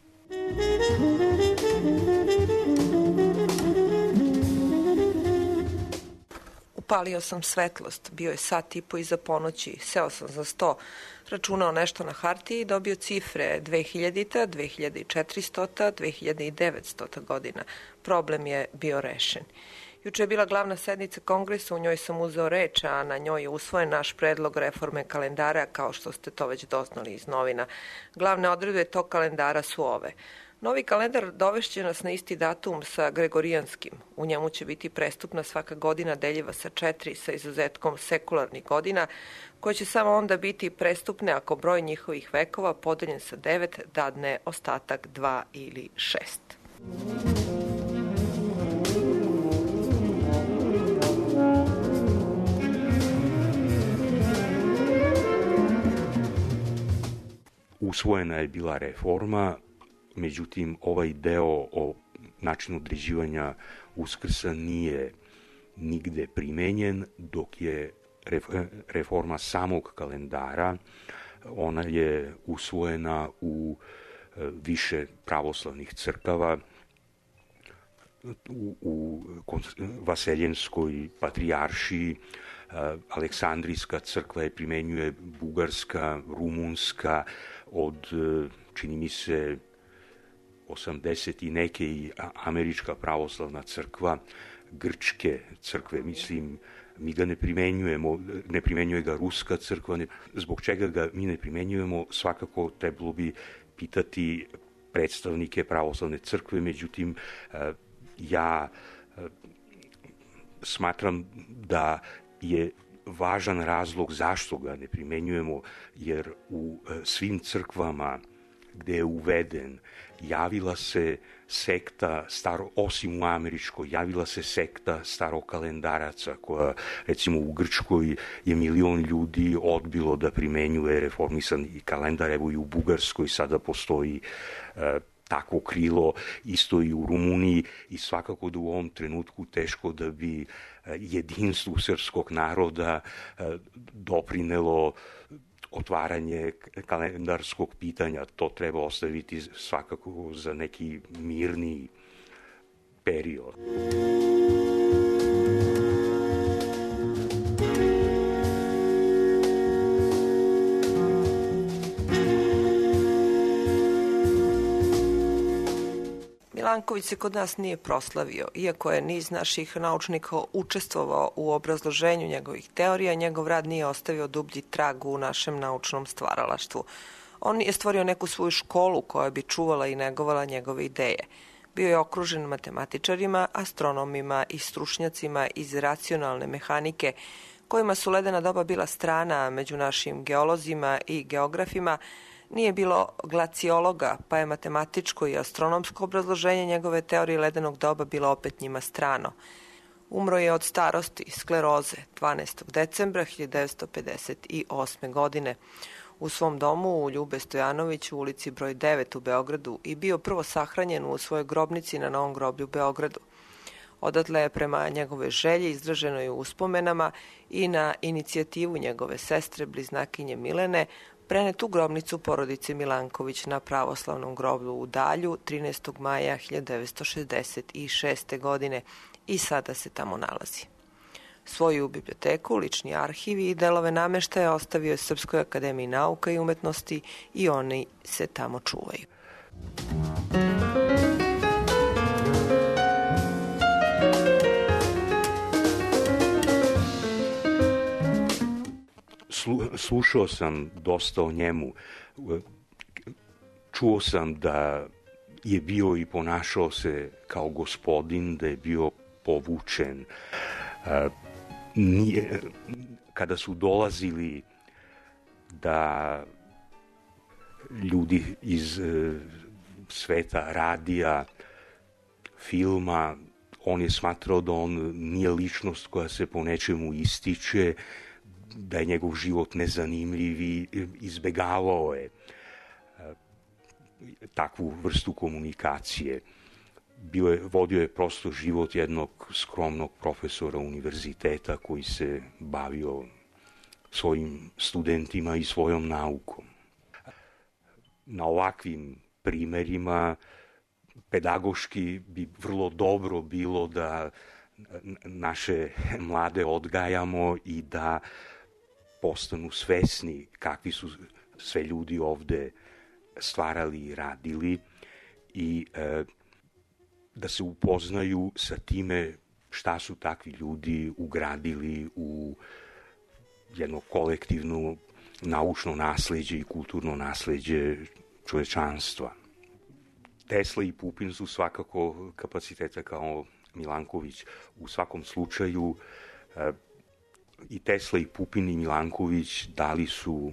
Upalio sam svetlost, bio je sat i po iza ponoći, seo sam za sto, računao nešto na hartiji i dobio cifre dve hiljadita, dve hiljade četiristota, dve hiljade devetstota. godina. Problem je bio rešen. Juče je bila glavna sednica kongresa, u njoj sam uzeo reč, a na njoj je usvojen naš predlog reforme kalendara, kao što ste to već doznali iz novina. Glavne odredbe tog kalendara su ove. Novi kalendar dovešće nas na isti datum sa Gregorijanskim. U njemu će biti prestupna svaka godina deljiva sa četiri, sa izuzetkom sekularnih godina, koje će samo onda biti prestupne ako broj njihovih vekova podeljen sa devet dadne ostatak dva ili šest. usvojena je bila reforma, međutim ovaj deo o načinu određivanja Uskrsa nije nigde primenjen, dok je reforma samog kalendara, ona je usvojena u više pravoslavnih crkava, u, u Vaseljenskoj patrijaršiji, Aleksandrijska crkva je primenjuje, bugarska, rumunska, od, čini mi se, osamdeset i neke i američka pravoslavna crkva, grčke crkve, mislim, mi ga ne primenjujemo, ne primenjuje ga ruska crkva, ne, zbog čega ga mi ne primenjujemo, svakako trebalo bi pitati predstavnike pravoslavne crkve, međutim, ja smatram da je važan razlog zašto ga ne primenjujemo, jer u svim crkvama gde je uveden, javila se sekta, staro, osim u američkoj, javila se sekta starokalendaraca, koja, recimo, u Grčkoj je milion ljudi odbilo da primenjuje reformisani kalendar, evo i u Bugarskoj sada postoji e, takvo krilo, isto i u Rumuniji, i svakako da u ovom trenutku teško da bi jedinstvu srpskog naroda e, doprinelo otvaranje kalendarskog pitanja. To treba ostaviti svakako za neki mirniji period. Milanković se kod nas nije proslavio, iako je niz naših naučnika učestvovao u obrazloženju njegovih teorija, njegov rad nije ostavio dublji trag u našem naučnom stvaralaštvu. On je stvorio neku svoju školu koja bi čuvala i negovala njegove ideje. Bio je okružen matematičarima, astronomima i stručnjacima iz racionalne mehanike, kojima su ledena doba bila strana među našim geolozima i geografima. Nije bilo glaciologa, pa je matematičko i astronomsko obrazloženje njegove teorije ledenog doba bilo opet njima strano. Umro je od starosti, skleroze, dvanaestog decembra hiljadu devetsto pedeset osme. godine u svom domu u Ljube Stojanović u ulici broj devet u Beogradu i bio prvo sahranjen u svojoj grobnici na Novom groblju u Beogradu. Odatle je prema njegove želji izraženoj u uspomenama i na inicijativu njegove sestre, bliznakinje Milene, prenet u grobnicu porodice Milanković na pravoslavnom groblju u Dalju trinaestog maja hiljadu devetsto šezdeset šeste. godine i sada se tamo nalazi. Svoju biblioteku, lični arhiv i delove nameštaja ostavio je Srpskoj akademiji nauka i umetnosti i oni se tamo čuvaju. Slušao sam dosta o njemu. Čuo sam da je bio i ponašao se kao gospodin, da je bio povučen. Nije, kada su dolazili da ljudi iz sveta radija, filma, on je smatrao da on nije ličnost koja se po nečemu ističe, da je njegov život nezanimljiv i izbegavao je takvu vrstu komunikacije. Bio je, vodio je prosto život jednog skromnog profesora univerziteta koji se bavio svojim studentima i svojom naukom. Na ovakvim primerima pedagoški bi vrlo dobro bilo da naše mlade odgajamo i da postanu svesni kakvi su sve ljudi ovde stvarali i radili i e, da se upoznaju sa time šta su takvi ljudi ugradili u jedno kolektivno naučno nasleđe i kulturno nasleđe čovečanstva. Tesla i Pupin su svakako kapaciteta kao Milanković. U svakom slučaju e, i Tesla i Pupin i Milanković dali su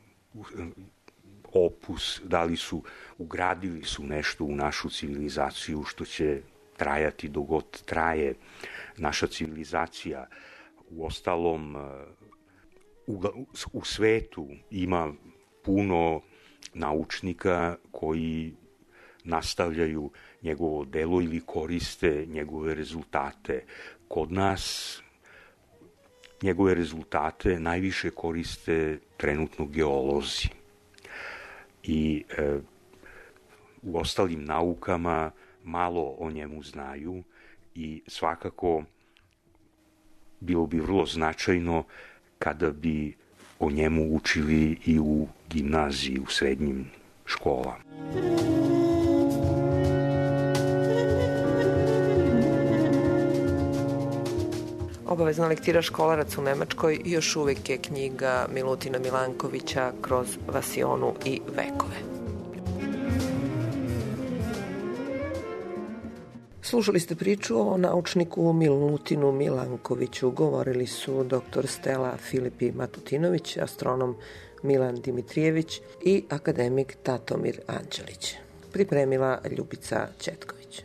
opus, dali su, ugradili su nešto u našu civilizaciju što će trajati dok god traje naša civilizacija. U ostalom, u, u svetu ima puno naučnika koji nastavljaju njegovo delo ili koriste njegove rezultate. Kod nas njegove rezultate najviše koriste trenutno geolozi. I e, u ostalim naukama malo o njemu znaju i svakako bilo bi vrlo značajno kada bi o njemu učili i u gimnaziji, u srednjim školama. Obavezna lektira školarac u Nemačkoj još uvek je knjiga Milutina Milankovića Kroz vasionu i vekove. Slušali ste priču o naučniku Milutinu Milankoviću. Govorili su dr Stela Filipi Matutinović, astronom Milan Dimitrijević i akademik Tatomir Anđelić. Pripremila Ljubica Ćetković.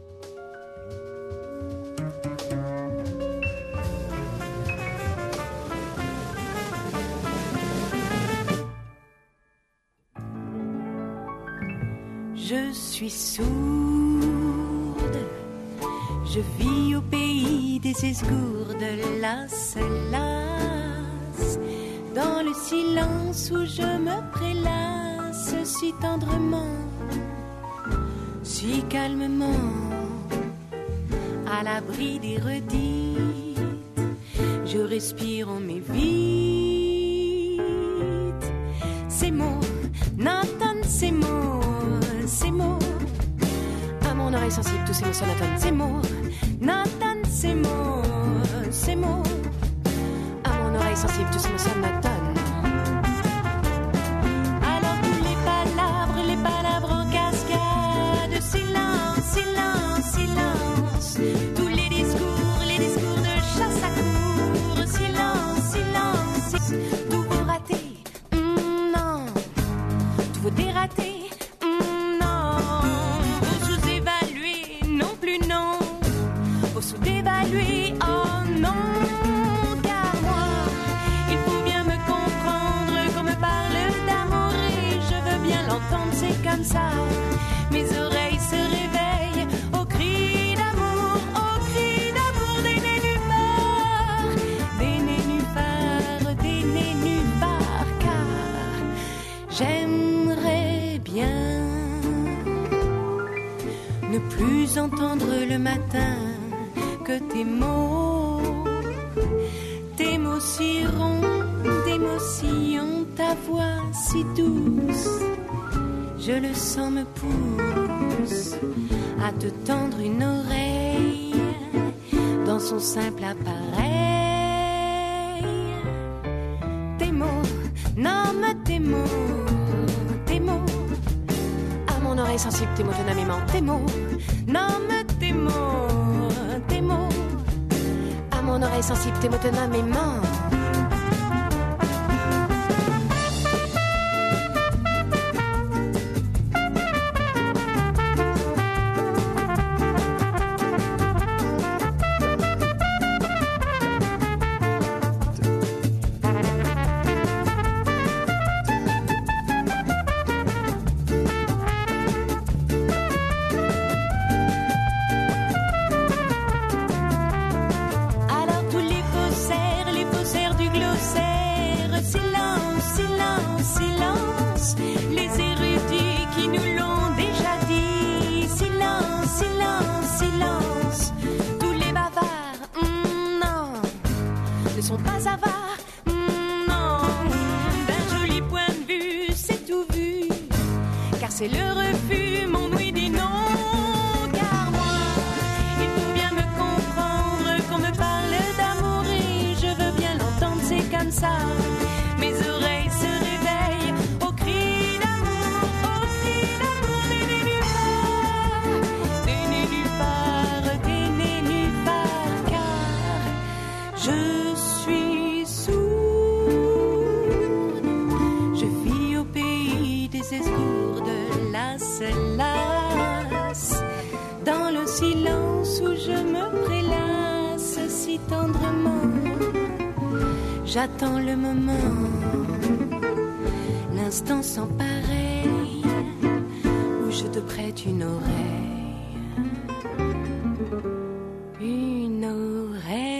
Je suis sourde, je vis au pays des esgourdes, las, las, dans le silence où je me prélasse si tendrement, si calmement, à l'abri des redites, je respire en m'évite. Ces mots n'entendent ces mots. Ces mots, à mon oreille sensible, tous ces mots sonatonnent. Ces mots, n'entendent ces mots, ces mots, à mon oreille sensible, tous ces mots sonatonnent. Alors tous les palabres, les palabres en cascade, silence, silence, silence. Tous les discours, les discours de chasse à cour, silence, silence. Tout vous rater, mm, non, tout vous dérater. Sous-d'évaluer, oh non, car moi, il faut bien me comprendre qu'on me parle d'amour et je veux bien l'entendre, c'est comme ça. Mes oreilles se réveillent au cri d'amour, au cri d'amour des nénuphars, des nénuphars, des nénuphars, car j'aimerais bien ne plus entendre le matin que tes mots, tes mots si ronds, tes mots si ont ta voix si douce, je le sens me pousse à te tendre une oreille dans son simple appareil. Tes mots, nomme tes mots, tes mots, à mon oreille sensible, tes mots tenamément, tes mots, nomme tes mots. Tes mots, à mon oreille sensible, tes mots tenant mes mains. C'est le refus, mon oui des non. Car moi, il faut bien me comprendre qu'on me parle d'amour et je veux bien l'entendre, c'est comme ça. Mes oreilles se réveillent au cri d'amour, au cri d'amour des nénuphars, des nénuphars, des nénuphars, car je suis sourde. Je vis au pays des esgourdes. Las, las, dans le silence où je me prélasse si tendrement, j'attends le moment, l'instant sans pareil, je te prête une oreille. Une oreille.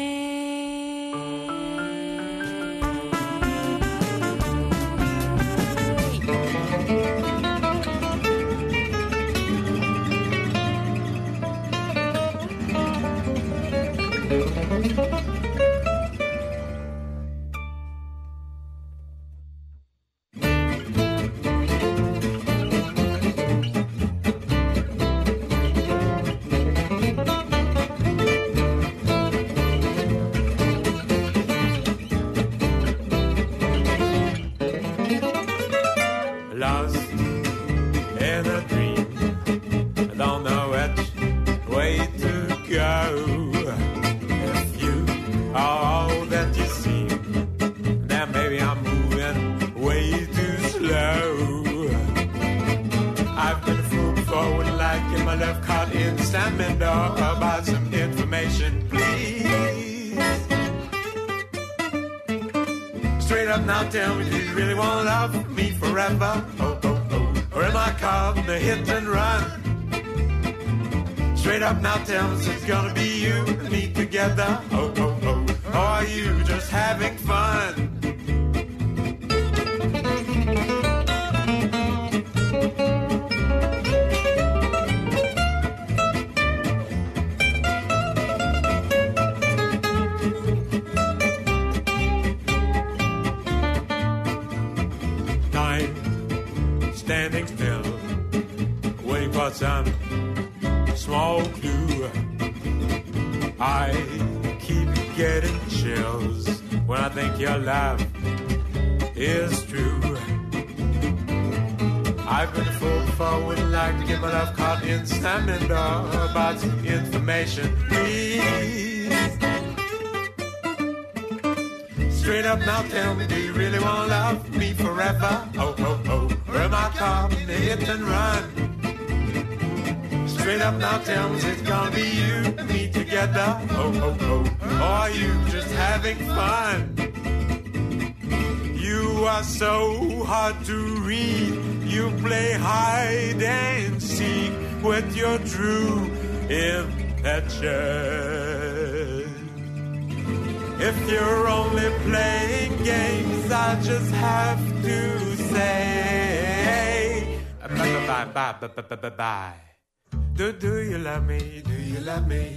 Now tell me, do you really want to love me forever? Oh, oh, oh. Or am I caught in the hit and run? Straight up now tell me, it's gonna be you and me together. Oh, oh, oh. Or are you just having fun? Standing still, waiting for some small clue. I keep getting chills when I think your love is true. I've been a fool before, wouldn't like to get my love caught in slamming door about some information, please. Straight up now tell me, do you really want to love me forever? Oh, oh, oh. Or am I caught in the hit and run? Straight up now tell me, it's gonna be you and me together. Oh, oh, oh. Or are you just having fun? You are so hard to read. You play hide and seek with your true impetuous. If you're only playing games, I just have to say bye bye bye bye bye bye bye. Do do you love me? Do you love me?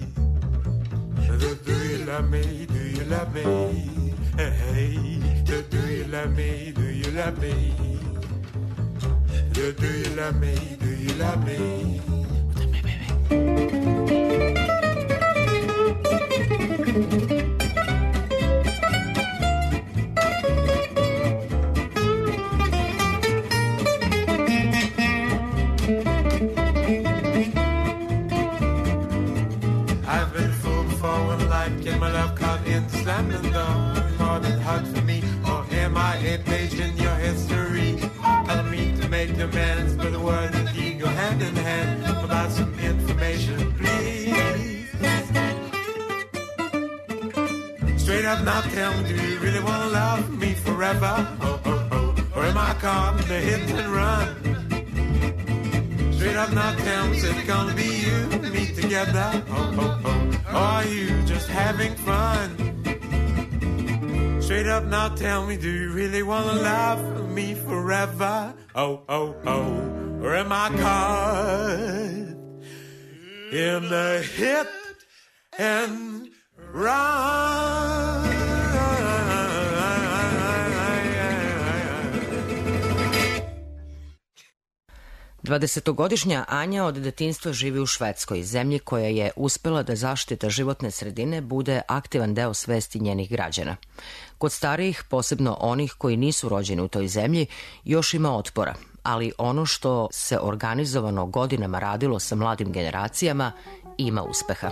Do do you love me? Do you love me? Hey, do do you love me? Do you love me? Do do you love me? Do you love me? Tell me, baby. Get my love caught in slamming door, more than hard for me. Or am I a page in your history? Tell me to make demands, but the word and the go hand in hand. About some information, please. Straight up now tell me, do you really want to love me forever? Oh, oh, oh. Or am I caught in the hit and run? Straight up now tell me, it's gonna be you and me together. Oh, oh, oh. Or are you just having fun? Straight up now tell me, do you really want to love me forever? Oh, oh, oh. Or am I caught in the hit and run? dvadesetogodišnja Anja od detinjstva živi u Švedskoj, zemlji koja je uspela da zaštita životne sredine bude aktivan deo svesti njenih građana. Kod starijih, posebno onih koji nisu rođeni u toj zemlji, još ima otpora, ali ono što se organizovano godinama radilo sa mladim generacijama ima uspeha.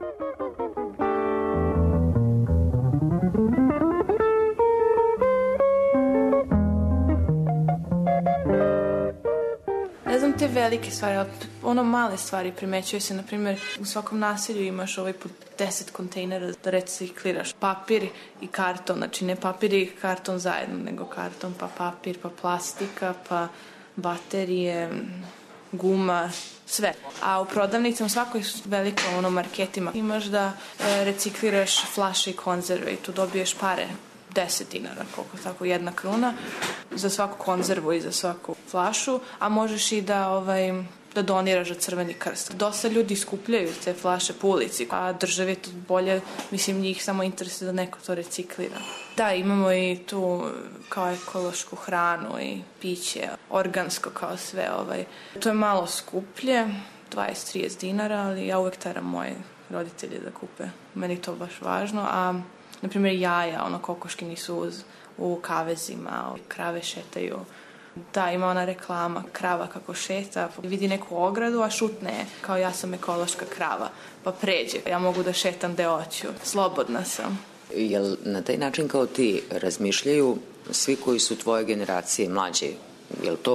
Ne znam te velike stvari, ali ono male stvari primećuje se. Na primjer, u svakom naselju imaš ovaj po deset kontejnera da recikliraš. Papir i karton, znači ne papir i karton zajedno, nego karton pa papir, pa plastika, pa baterije, guma, sve. A u prodavnicama, svakoj velikom ono, marketima imaš da e, recikliraš flaše i konzerve i tu dobiješ pare, deset dinara, koliko tako, jedna kruna za svaku konzervu i za svaku flašu, a možeš i da ovaj, da doniraš za Crveni krst. Dosta ljudi skupljaju te flaše po ulici, a državi je to bolje, mislim, njih samo interesuje da neko to reciklira. Da, imamo i tu kao ekološku hranu i piće, organsko kao sve. Ovaj. To je malo skuplje, dvadeset do trideset dinara, ali ja uvek teram moje roditelje da kupe. Meni to baš važno, a na primjer jaja, ono, kokoški nisu uz, u kavezima, krave šetaju. Da, ima ona reklama, krava kako šeta, vidi neku ogradu, a šutne, kao ja sam ekološka krava, pa pređe. Ja mogu da šetam gde hoću, slobodna sam. Jel na taj način kao ti razmišljaju svi koji su tvoje generacije mlađe? Jel to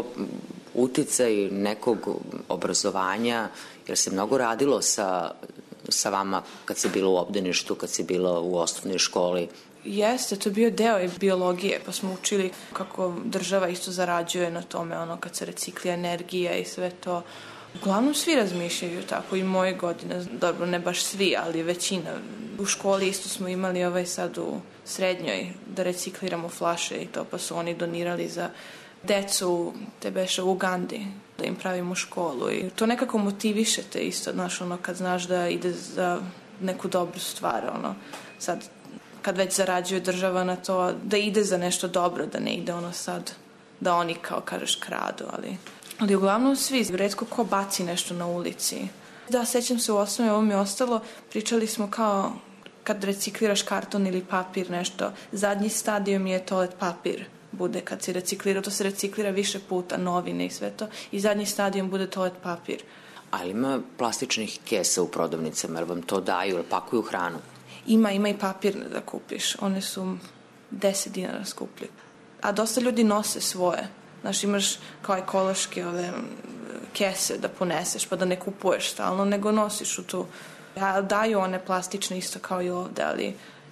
uticaj nekog obrazovanja? Jel se mnogo radilo sa, sa vama kad si bila u obdaništu, kad si bila u osnovnoj školi? Jeste, to je bio deo i biologije, pa smo učili kako država isto zarađuje na tome, ono, kad se reciklira energija i sve to. Uglavnom svi razmišljaju tako i moje godine, dobro, ne baš svi, ali većina. U školi isto smo imali ovaj sad u srednjoj da recikliramo flaše i to, pa su oni donirali za decu, te beše u Ugandi, da im pravimo školu i to nekako motivišete isto, znaš, ono, kad znaš da ide za neku dobru stvar, ono, sad kad već zarađuje država na to, da ide za nešto dobro, da ne ide ono sad, da oni kao kažeš kradu, ali, ali uglavnom svi, retko ko baci nešto na ulici. Da, sećam se u osnovi, ovo mi je ostalo, pričali smo kao kad recikliraš karton ili papir nešto, zadnji stadijum je toalet papir, bude kad si reciklira, to se reciklira više puta, novine i sve to, i zadnji stadijum bude toalet papir. Ali ima plastičnih kesa u prodavnicama, jer vam to daju, ili pakuju hranu? Ima, ima i papirne da kupiš. One su deset dinara skuplje. A dosta ljudi nose svoje. Znaš, imaš kao ekološke ove kese da poneseš, pa da ne kupuješ stalno, nego nosiš u tu. Ja, daju one plastične isto kao i ovde, ali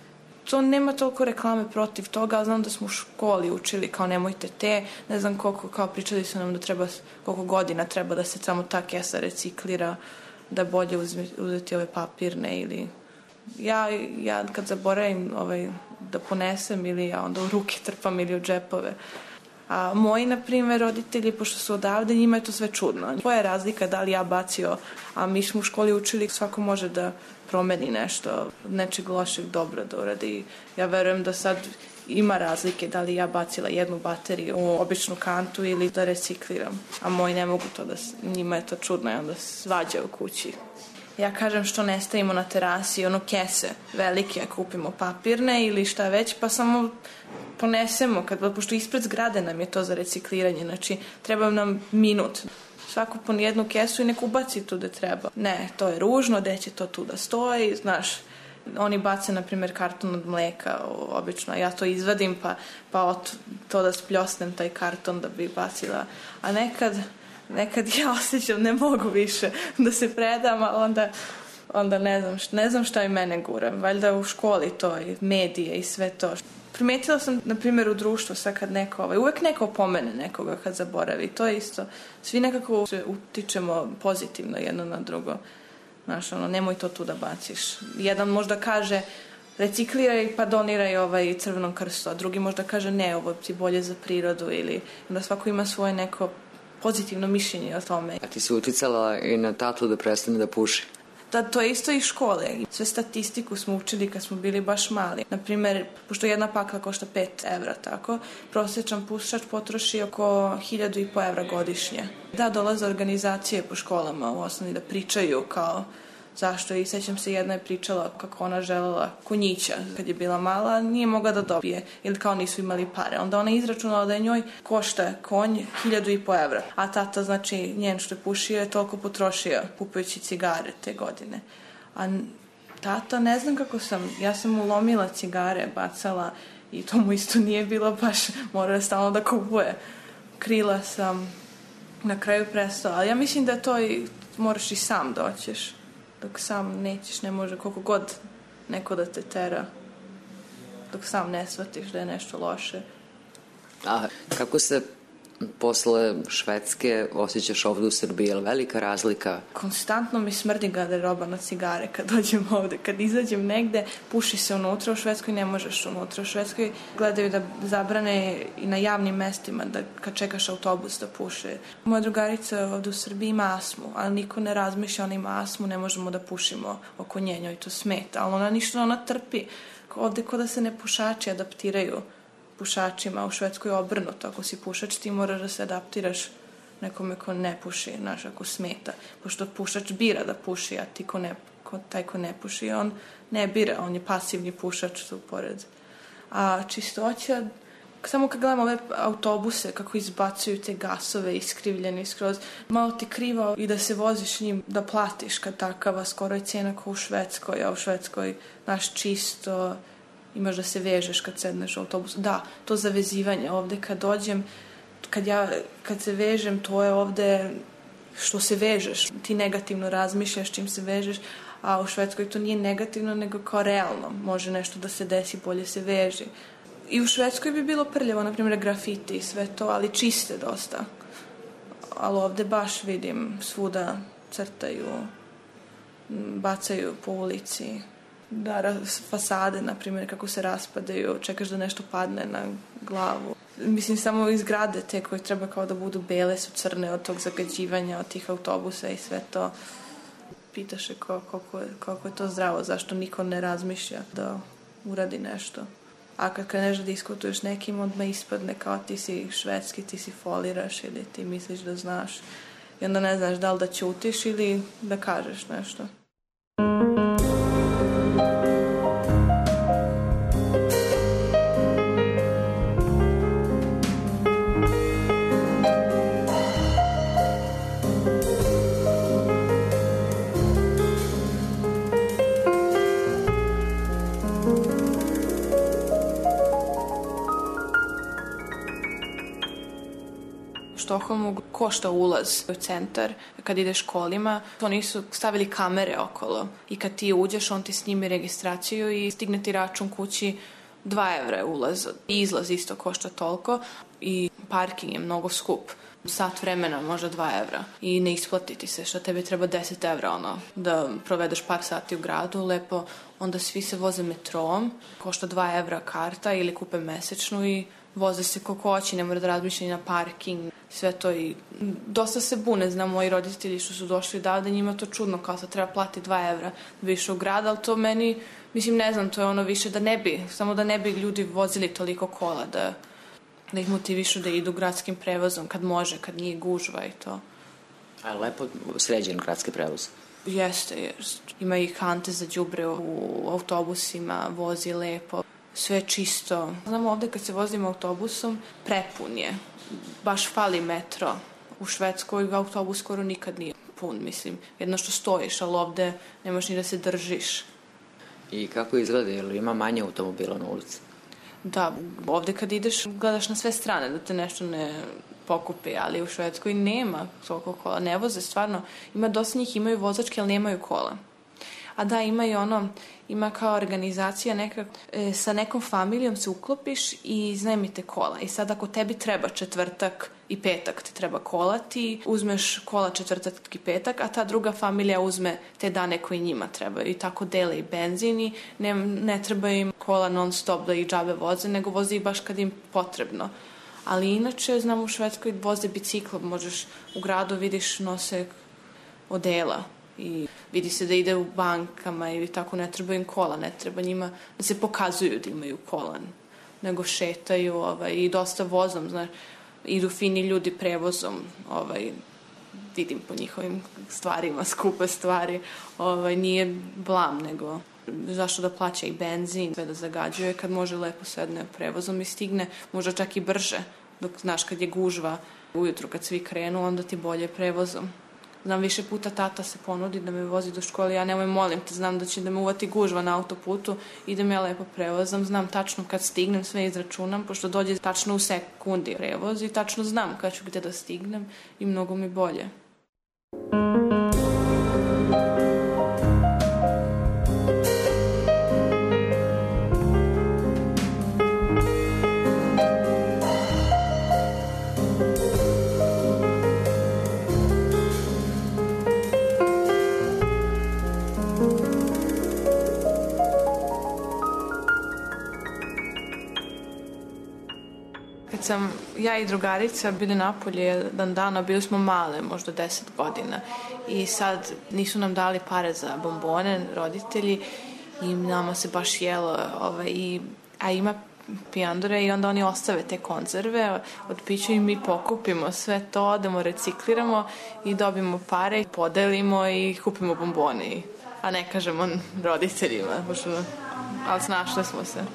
to nema toliko reklame protiv toga, ali znam da smo u školi učili kao nemojte te, ne znam koliko, kao pričali su nam da treba, koliko godina treba da se samo ta kesa reciklira, da bolje uzeti ove papirne ili... Ja, ja kad zaboravim ovaj, da ponesem ili ja onda u ruke trpam ili u džepove. A moji, na primjer, roditelji, pošto su odavde, njima je to sve čudno. Koja je razlika da li ja bacio, a mi smo u školi učili svako može da promeni nešto, nečeg lošeg dobro da uradi. Ja verujem da sad ima razlike da li ja bacila jednu bateriju u običnu kantu ili da recikliram. A moji ne mogu to da, njima je to čudno i onda svađa u kući. Ja kažem što ne stavimo na terasi ono kese velike, kupimo papirne ili šta već, pa samo ponesemo, kad, pošto ispred zgrade nam je to za recikliranje, znači treba nam minut. Svako po jednu kesu i nek ubaci tu da treba. Ne, to je ružno, gde će to tu da stoji, znaš. Oni bace, na primjer, karton od mleka, obično, ja to izvadim pa, pa od, to da spljosnem taj karton da bi bacila. A nekad... Nekad ja osjećam, ne mogu više da se predam, a onda, onda ne znam, ne znam šta i mene gura. Valjda u školi to i medije i sve to. Primetila sam, na primjer, u društvu sad kad neko, ovaj, uvek neko pomene nekoga kad zaboravi. To je isto. Svi nekako se utičemo pozitivno jedno na drugo. Znaš, ono, nemoj to tu da baciš. Jedan možda kaže recikliraj pa doniraj ovaj Crvenom krstu, a drugi možda kaže ne, ovo ti bolje za prirodu ili onda svako ima svoje neko pozitivno mišljenje o tome. A ti si uticala i na tatu da prestane da puši? Da, to je isto iz škole. Sve statistiku smo učili kad smo bili baš mali. Naprimer, pošto jedna pakla košta pet evra, tako, prosječan pušač potroši oko hiljadu i po evra godišnje. Da, dolaze organizacije po školama u osnovi da pričaju kao zašto, i sećam se, jedna je pričala kako ona želela konjića kad je bila mala, nije mogla da dobije ili kao nisu imali pare. Onda ona izračunala da je njoj košta konj hiljadu i po evra, a tata, znači njen što je pušio je toliko potrošio kupujući cigare te godine. A tata, ne znam kako sam, ja sam ulomila cigare, bacala i to mu isto nije bilo baš, morao je stalno da kupuje. Krila sam, na kraju prestala, ali ja mislim da to i moraš i sam doćeš. Dok sam nećeš, ne može, koliko god neko da te tera, dok sam ne shvatiš da je nešto loše. A kako se posle Švedske osjećaš ovde u Srbiji, je li velika razlika? Konstantno mi smrdi garderoba na cigare kad dođem ovde. Kad izađem negde, puši se unutra, u Švedskoj ne možeš unutra. U Švedskoj gledaju da zabrane i na javnim mestima, da kad čekaš autobus da puše. Moja drugarica ovde u Srbiji ima astmu, ali niko ne razmišlja, ona ima astmu, ne možemo da pušimo oko nje, njoj to smeta. Ali ona ništa, ona trpi. Ovde ko da se ne pušači adaptiraju pušačima, u Švedskoj je obrnuto. Ako si pušač, ti moraš da se adaptiraš nekome ko ne puši, znaš, ako smeta. Pošto pušač bira da puši, a ti ko ne, ko, taj ko ne puši, on ne bira, on je pasivni pušač tu pored. A čistoća, samo kad gledam ove autobuse, kako izbacuju te gasove iskrivljeni skroz, malo ti krivo i da se voziš njim, da platiš kad takava, skoro je cena kao u Švedskoj, a u Švedskoj, znaš, čisto, imaš da se vežeš kad sedneš u autobus. Da, to zavezivanje ovde kad dođem, kad ja, kad se vežem, to je ovde što se vežeš. Ti negativno razmišljaš čim se vežeš, a u Švedskoj to nije negativno, nego kao realno. Može nešto da se desi, bolje se veži. I u Švedskoj bi bilo prljavo, na primjer grafiti i sve to, ali čiste dosta. Ali ovde baš vidim svuda crtaju, bacaju po ulici. Da, fasade, na primjer, kako se raspadaju, čekaš da nešto padne na glavu. Mislim, samo iz zgrade te koje treba kao da budu bele su crne od tog zagađivanja, od tih autobusa i sve to. Pitaš se koliko je, koliko je to zdravo, zašto niko ne razmišlja da uradi nešto. A kad kreneš da diskutuješ nekim, odmah ispadne kao ti si švedski, ti si foliraš ili ti misliš da znaš. I onda ne znaš da li da ćutiš ili da kažeš nešto. Štokholmu košta ulaz u centar kad ideš kolima. Oni su stavili kamere okolo i kad ti uđeš, on ti snimi registraciju i stigne ti račun kući dva evra ulaz. I izlaz isto košta toliko i parking je mnogo skup. Sat vremena možda dva evra i ne isplati ti se, što tebi treba deset evra ono, da provedeš par sati u gradu, lepo, onda svi se voze metrom, košta dva evra karta ili kupe mesečnu i voze se kako hoće, ne mora da razmišljaju na parking, sve to i dosta se bune, znam, moji roditelji što su došli davde, njima to čudno, kao sad treba platiti dva evra da bi išao u grad, ali to meni, mislim, ne znam, to je ono više da ne bi, samo da ne bi ljudi vozili toliko kola, da, da ih motivišu da idu gradskim prevozom kad može, kad nije gužva i to. A je lepo sređen gradski prevoz? Jeste, jer ima i kante za đubre u autobusima, vozi lepo. Sve čisto. Znamo ovde kad se vozimo autobusom, prepun je. Baš fali metro. U Švedskoj autobus skoro nikad nije pun, mislim. Jedno što stojiš, ali ovde nemaš ni da se držiš. I kako izgleda? Jel ima manje automobila na ulici? Da, ovde kad ideš gledaš na sve strane da te nešto ne pokupi, ali u Švedskoj nema toliko kola. Ne voze, stvarno. Ima dosta njih, imaju vozačke, ali nemaju kola. A da, ima i ono, ima kao organizacija neka, e, sa nekom familijom se uklopiš i iznajmite kola. I sad ako tebi treba četvrtak i petak ti treba kola, ti uzmeš kola četvrtak i petak, a ta druga familija uzme te dane koji njima trebaju. I tako dele i benzin i ne, ne treba im kola non stop da ih džabe voze, nego voze ih baš kad im potrebno. Ali inače, znam, u Švedskoj voze bicikla, možeš u gradu vidiš nose odela. I vidi se da ide u bankama ili tako, ne treba im kola, ne treba njima da se pokazuju da imaju kola, nego šetaju ovaj, i dosta vozom, znaš, idu fini ljudi prevozom, ovaj, vidim po njihovim stvarima, skupe stvari, ovaj, nije blam, nego zašto da plaća i benzin, sve da zagađuje kad može lepo sedne prevozom i stigne, možda čak i brže, dok, znaš, kad je gužva ujutru kad svi krenu, onda ti bolje prevozom. Znam, više puta tata se ponudi da me vozi do škole, ja nemoj, molim te, znam da će da me uvati gužva na autoputu, idem ja lepo prevozom, znam tačno kad stignem, sve izračunam, pošto dođe tačno u sekundi prevoz i tačno znam kad ću gde da stignem i mnogo mi bolje. Ja i drugarica bili napolje jedan dana, bili smo male, možda deset godina i sad nisu nam dali pare za bombone, roditelji, i nama se baš jelo, ovaj, i, a ima pijandore i onda oni ostave te konzerve od pića i mi pokupimo sve to, odemo, recikliramo i dobimo pare, podelimo i kupimo bombone, a ne kažemo roditeljima, pošto, ali snašli smo se.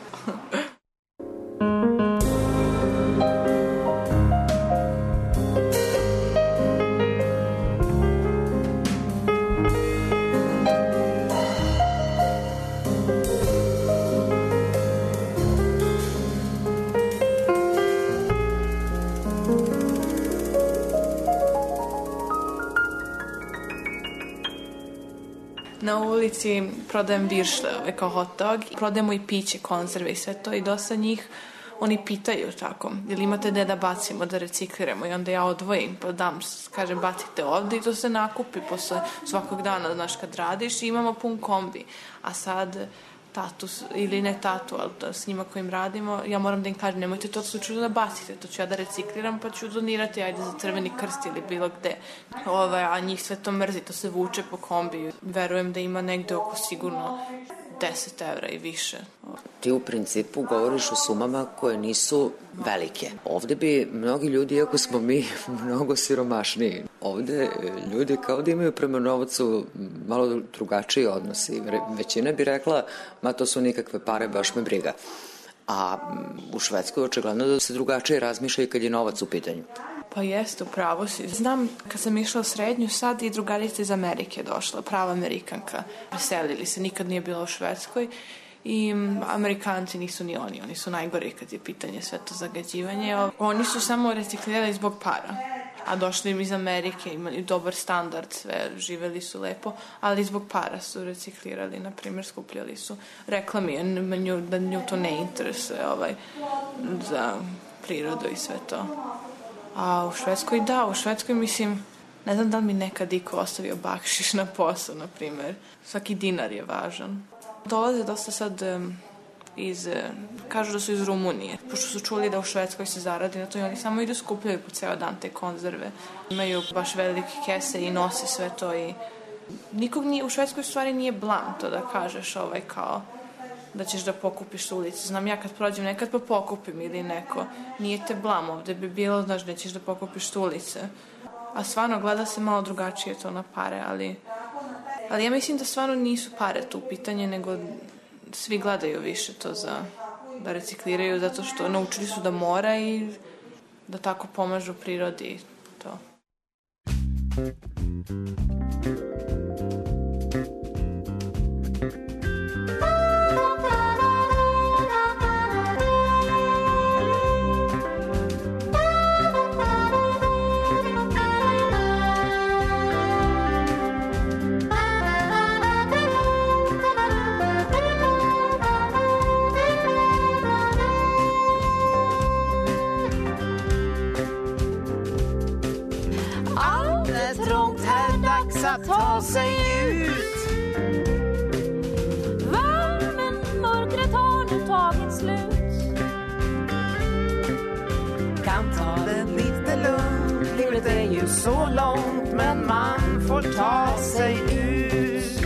Na ulici prodajem viršle, ove kao hot dog, prodajemo i piće, konzerve i sve to i dosta njih oni pitaju tako, ili imate gde da bacimo, da recikliramo i onda ja odvojim, pa dam, kažem bacite ovde i to se nakupi posle svakog dana, znaš, kad radiš i imamo pun kombi, a sad tatu, ili ne tatu, ali to, s njima kojim radimo, ja moram da im kažem, nemojte to slučajno da bacite, to ću ja da recikliram, pa ću donirati, ajde, za Crveni krst ili bilo gde. Ove, a njih sve to mrzi, to se vuče po kombi. Verujem da ima negde oko sigurno deset evra i više. Ti u principu govoriš o sumama koje nisu velike. Ovde bi mnogi ljudi, iako smo mi mnogo siromašniji, ovde ljudi kao da imaju prema novcu malo drugačiji odnosi. Većina bi rekla, ma to su nikakve pare, baš me briga. A u Švedskoj očigledno da se drugačije razmišlja i kad je novac u pitanju. Pa jeste, upravo si. Znam, kad sam išla u srednju, sad i drugarica iz Amerike došla, prava Amerikanka. Preselili se, nikad nije bila u Švedskoj i Amerikanci nisu ni oni, oni su najgori kad je pitanje sve to zagađivanje. Oni su samo reciklirali zbog para, a došli im iz Amerike, imali dobar standard, sve, živeli su lepo, ali zbog para su reciklirali, na primjer, skupljali su. Rekla mi je da nju to ne interesuje ovaj, za prirodu i sve to. A u Švedskoj, da, u Švedskoj mislim, ne znam da li mi nekad iko ostavio bakšiš na posao, na primjer. Svaki dinar je važan. Dolaze dosta sad um, iz, um, kažu da su iz Rumunije, pošto su čuli da u Švedskoj se zaradi na to i oni samo idu skupljaju po ceo dan te konzerve. Imaju baš velike kese i nose sve to i nikog nije, u Švedskoj stvari nije blam to da kažeš ovaj kao da ćeš da pokupiš s ulici. Znam ja kad prođem nekad pa pokupim ili neko. Nije te blam, ovde bi bilo, znaš, da ćeš da pokupiš s ulice. A stvarno gleda se malo drugačije to na pare, ali ali ja mislim da stvarno nisu pare tu pitanje, nego svi gledaju više to za da recikliraju, zato što naučili su da mora i da tako pomažu prirodi i to. Att ta sig ut. Värmen, mörkret har nu tagit slut. Kan ta det lite lugnt. Livet är ju så långt, men man får ta sig ut.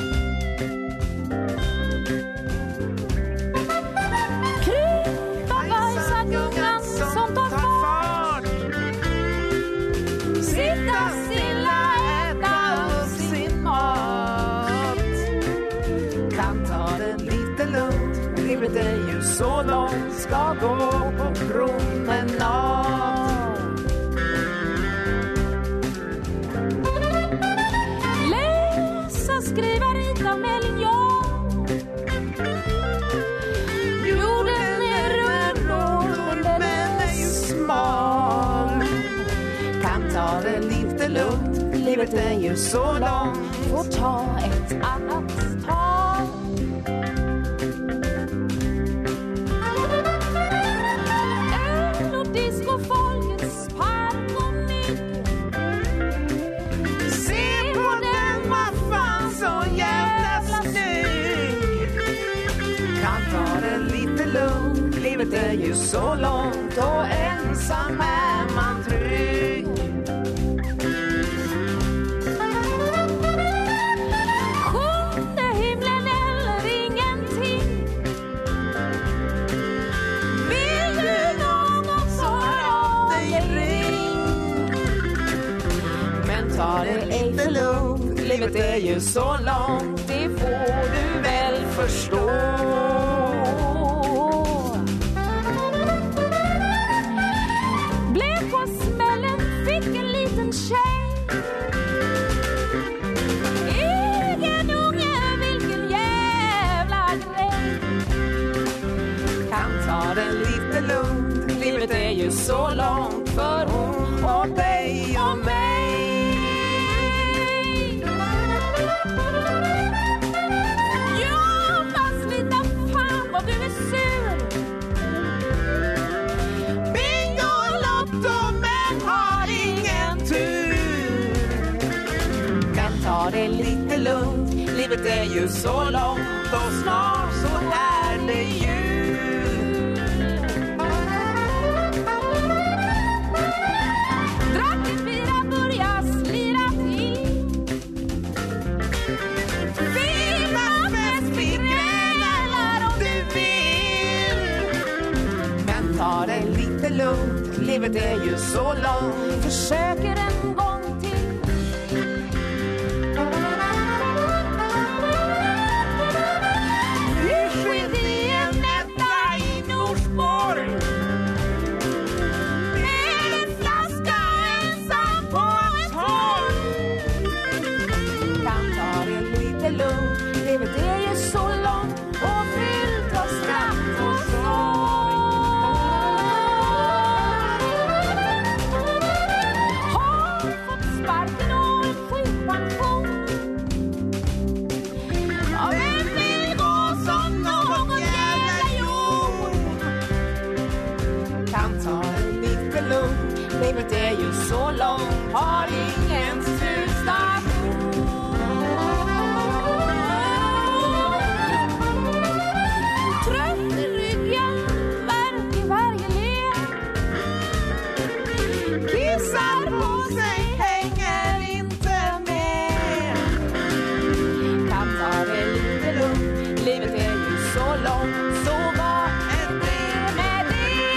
Krypa, bajsa, gungan som tar fart. Sitta stilla. Livet är ju så långt, ska gå på promenad. Läsa, skriva, rita med linjal. Jorden är rund, men är ju smal. Kan ta det lite lugnt, livet är ju så långt. Får ta ett annat tag. Livet är ju så långt och än ensam är man trygg. Sjunde himlen eller ingenting. Vill du något så hör av dig, ring. Men ta det lite lugnt, livet är ju så långt, det får du väl förstå. Blev på smällen, fick en liten tjej. Egen unge, vilken jävla grej. Kan ta det lite lugnt, livet är ju så långt för hon och dig och mig. Ja, fast lite fan vad du är sur. Bingo, lotto, men har ingen tur. Kan ta det lite lugnt, livet är ju så långt och snart så är det jul. Drackefyra börjar slira till. Fina fest, vi grälar om du vill. Men ta det lite lugnt, livet är ju så långt. Försöker en gång till. Vi skilde i en etta i Norsborg. Med en flaska ensam på ett torg. Kan ta det lite lugnt, livet är ju så långt och fyllt av skratt och sorg. Har fått sparken och en sjukpension. Ja, vem vill gå som någon jävla jord? Kan ta det lite lugnt, livet är ju så långt, har ingen slutstation. Trött i ryggen, värk i varje led. Kissar på sig, hänger inte med. Kan ta det lite lugnt, livet är ju så långt, så vad är det med det?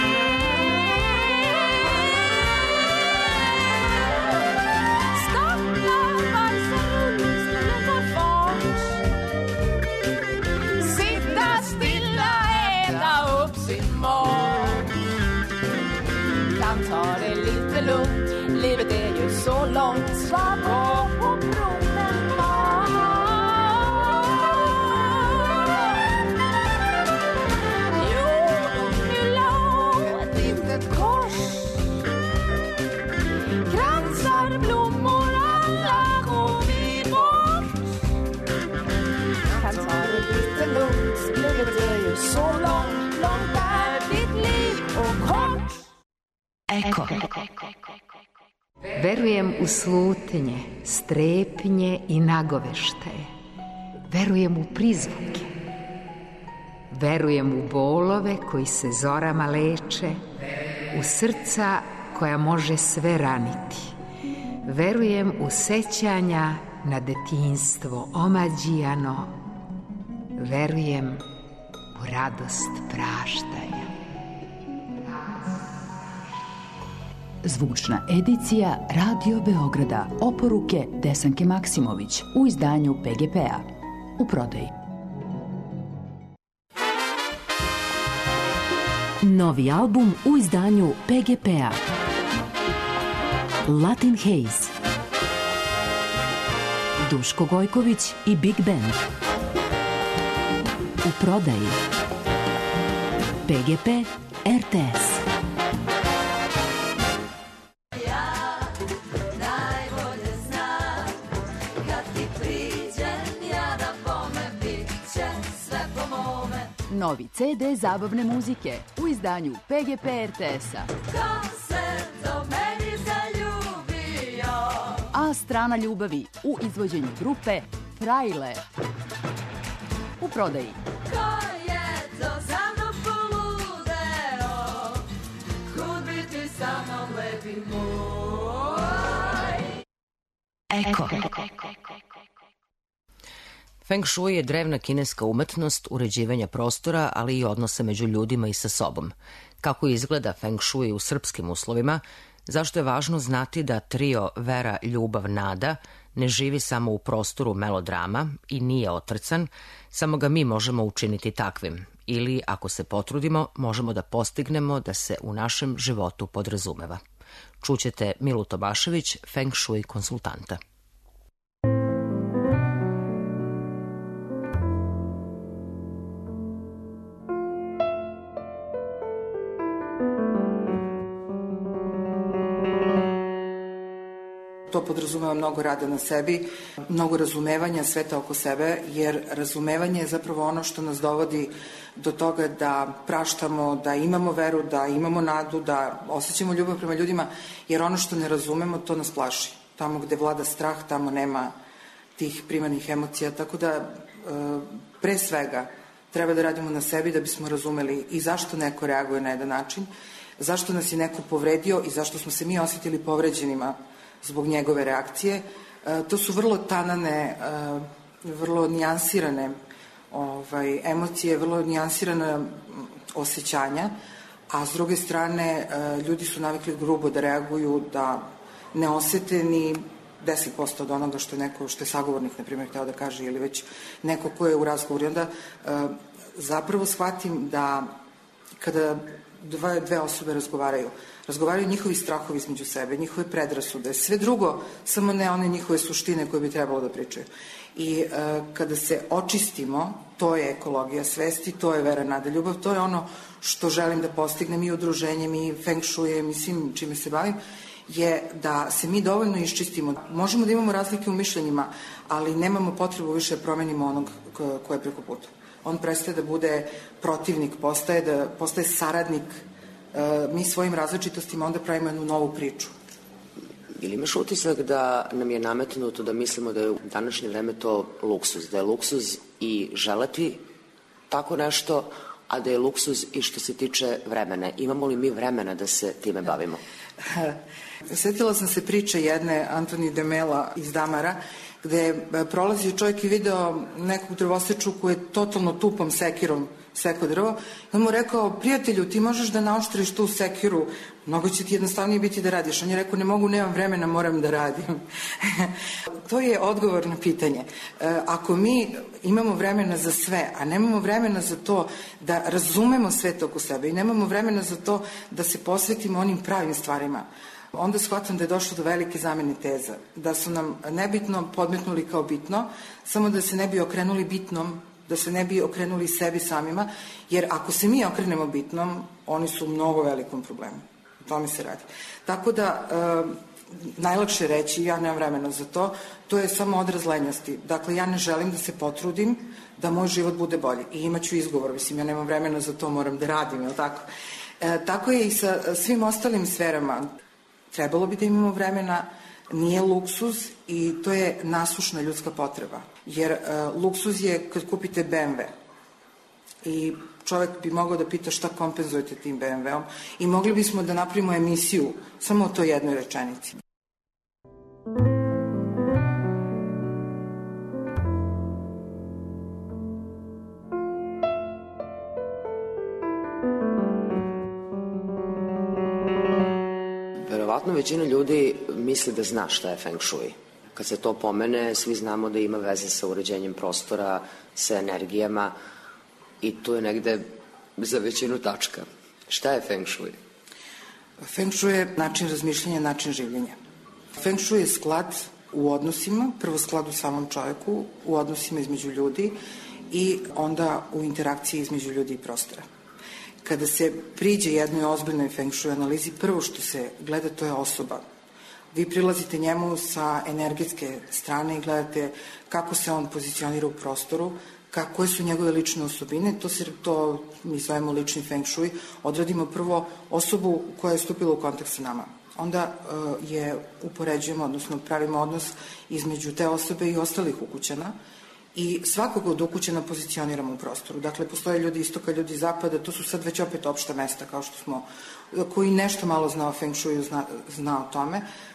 Staplar varsin rullstolen tar fart. Sitta stilla, äta upp sin mat. Kan ta det lite lugnt, livet är ju så långt. Ska gå på promenad. Jorden fylla och ett litet kors. Kransar, blommor, alla går vi bort. Kan ta det lite lugnt, livet är ju så långt. Långt är ditt liv och kort. Eko. Verujem u slutnje, strepnje i nagoveštaje. Verujem u prizvuke. Verujem u bolove koji se zorama leče, u srca koja može sve raniti. Verujem u sećanja na detinjstvo omađijano. Verujem u radost praštanja. Zvučna edicija Radio Beograda. Oporuke Desanke Maksimović u izdanju P G P-a. U prodaji. Novi album u izdanju P G P-a. Latin Haze. Duško Gojković i Big Band. U prodaji. P G P R T S. Novi C D zabavne muzike u izdanju P G P R T S-a. Ko se do meni zaljubio? A strana ljubavi u izvođenju grupe Frajle. U prodaji. Ko je to za mnom poludeo? Kud bi ti sa Eko. Feng Shui je drevna kineska umetnost uređivanja prostora, ali i odnosa među ljudima i sa sobom. Kako izgleda Feng Shui u srpskim uslovima, zašto je važno znati da trio vera, ljubav, nada ne živi samo u prostoru melodrama i nije otrcan, samo ga mi možemo učiniti takvim. Ili, ako se potrudimo, možemo da postignemo da se u našem životu podrazumeva. Čućete Milu Tobašević, Feng Shui konsultanta. To podrazumeva mnogo rada na sebi, mnogo razumevanja sveta oko sebe, jer razumevanje je zapravo ono što nas dovodi do toga da praštamo, da imamo veru, da imamo nadu, da osjećamo ljubav prema ljudima, jer ono što ne razumemo, to nas plaši. Tamo gde vlada strah, tamo nema tih primarnih emocija, tako da pre svega treba da radimo na sebi da bismo razumeli i zašto neko reaguje na jedan način, zašto nas je neko povredio i zašto smo se mi osjetili povređenima zbog njegove reakcije. To su vrlo tanane, vrlo nijansirane ovaj, emocije, vrlo nijansirana osjećanja, a s druge strane ljudi su navikli grubo da reaguju, da ne osete ni deset posto od onoga što je neko, što je sagovornik, na primjer, hteo da kaže, ili već neko ko je u razgovoru. I onda zapravo shvatim da kada dve, dve osobe razgovaraju, razgovaraju njihovi strahovi između sebe, njihove predrasude, sve drugo, samo ne one njihove suštine koje bi trebalo da pričaju. I e, kada se očistimo, to je ekologija svesti, to je vera, nada, ljubav, to je ono što želim da postignem i udruženjem i Feng Shuijem i svim čime se bavim, je da se mi dovoljno iščistimo. Možemo da imamo razlike u mišljenjima, ali nemamo potrebu više da promenimo onog ko je preko puta. On prestaje da bude protivnik, postaje, da, postaje saradnik. E, mi svojim različitostima onda pravimo jednu novu priču. Ili imaš utisak da nam je nametnuto da mislimo da je u današnje vreme to luksuz, da je luksuz i želeti tako nešto, a da je luksuz i što se tiče vremena. Imamo li mi vremena da se time bavimo? Sjetila sam se priče jedne Antoni Demela iz Damara, gde je prolazio čovjek i video nekog drvoseču koji je totalno tupom sekirom sekao drvo. I on mu rekao, prijatelju, ti možeš da naoštriš tu sekiru, mnogo će ti jednostavnije biti da radiš. On je rekao, ne mogu, nemam vremena, moram da radim. To je odgovor na pitanje. Ako mi imamo vremena za sve, a nemamo vremena za to da razumemo svet oko sebe i nemamo vremena za to da se posvetimo onim pravim stvarima, onda shvatam da je došlo do velike zamene teza, da su nam nebitno podmetnuli kao bitno, samo da se ne bi okrenuli bitnom, da se ne bi okrenuli sebi samima, jer ako se mi okrenemo bitnom, oni su u mnogo velikom problemu. O tome se radi. Tako da, e, najlakše reći, ja nemam vremena za to, to je samo odraz lenjosti. Dakle, ja ne želim da se potrudim da moj život bude bolji. I imaću izgovor, mislim, ja nemam vremena za to, moram da radim, je li tako? E, tako je i sa svim ostalim sferama. Trebalo bi da imamo vremena, nije luksuz i to je nasušna ljudska potreba. Jer uh, luksuz je kad kupite be em ve i čovjek bi mogao da pita šta kompenzujete tim be em veom i mogli bismo da napravimo emisiju samo o toj jednoj rečenici. Verovatno većina ljudi misli da zna šta je Feng Shui. Kad se to pomene, svi znamo da ima veze sa uređenjem prostora, sa energijama i tu je negde za većinu tačka. Šta je Feng Shui? Feng Shui je način razmišljanja, način življenja. Feng Shui je sklad u odnosima, prvo sklad u samom čovjeku, u odnosima između ljudi i onda u interakciji između ljudi i prostora. Kada se priđe jednoj ozbiljnoj Feng Shui analizi, prvo što se gleda to je osoba. Vi prilazite njemu sa energetske strane i gledate kako se on pozicionira u prostoru, koje su njegove lične osobine, to, se, to mi zovemo lični Feng Shui, odradimo prvo osobu koja je stupila u kontakt sa nama. Onda uh, je upoređujemo, odnosno pravimo odnos između te osobe i ostalih ukućana i svakog od ukućana pozicioniramo u prostoru. Dakle, postoje ljudi istoka, ljudi zapada, to su sad već opet opšta mesta, kao što smo, koji nešto malo zna o Feng Shuiu, zna, zna o tome.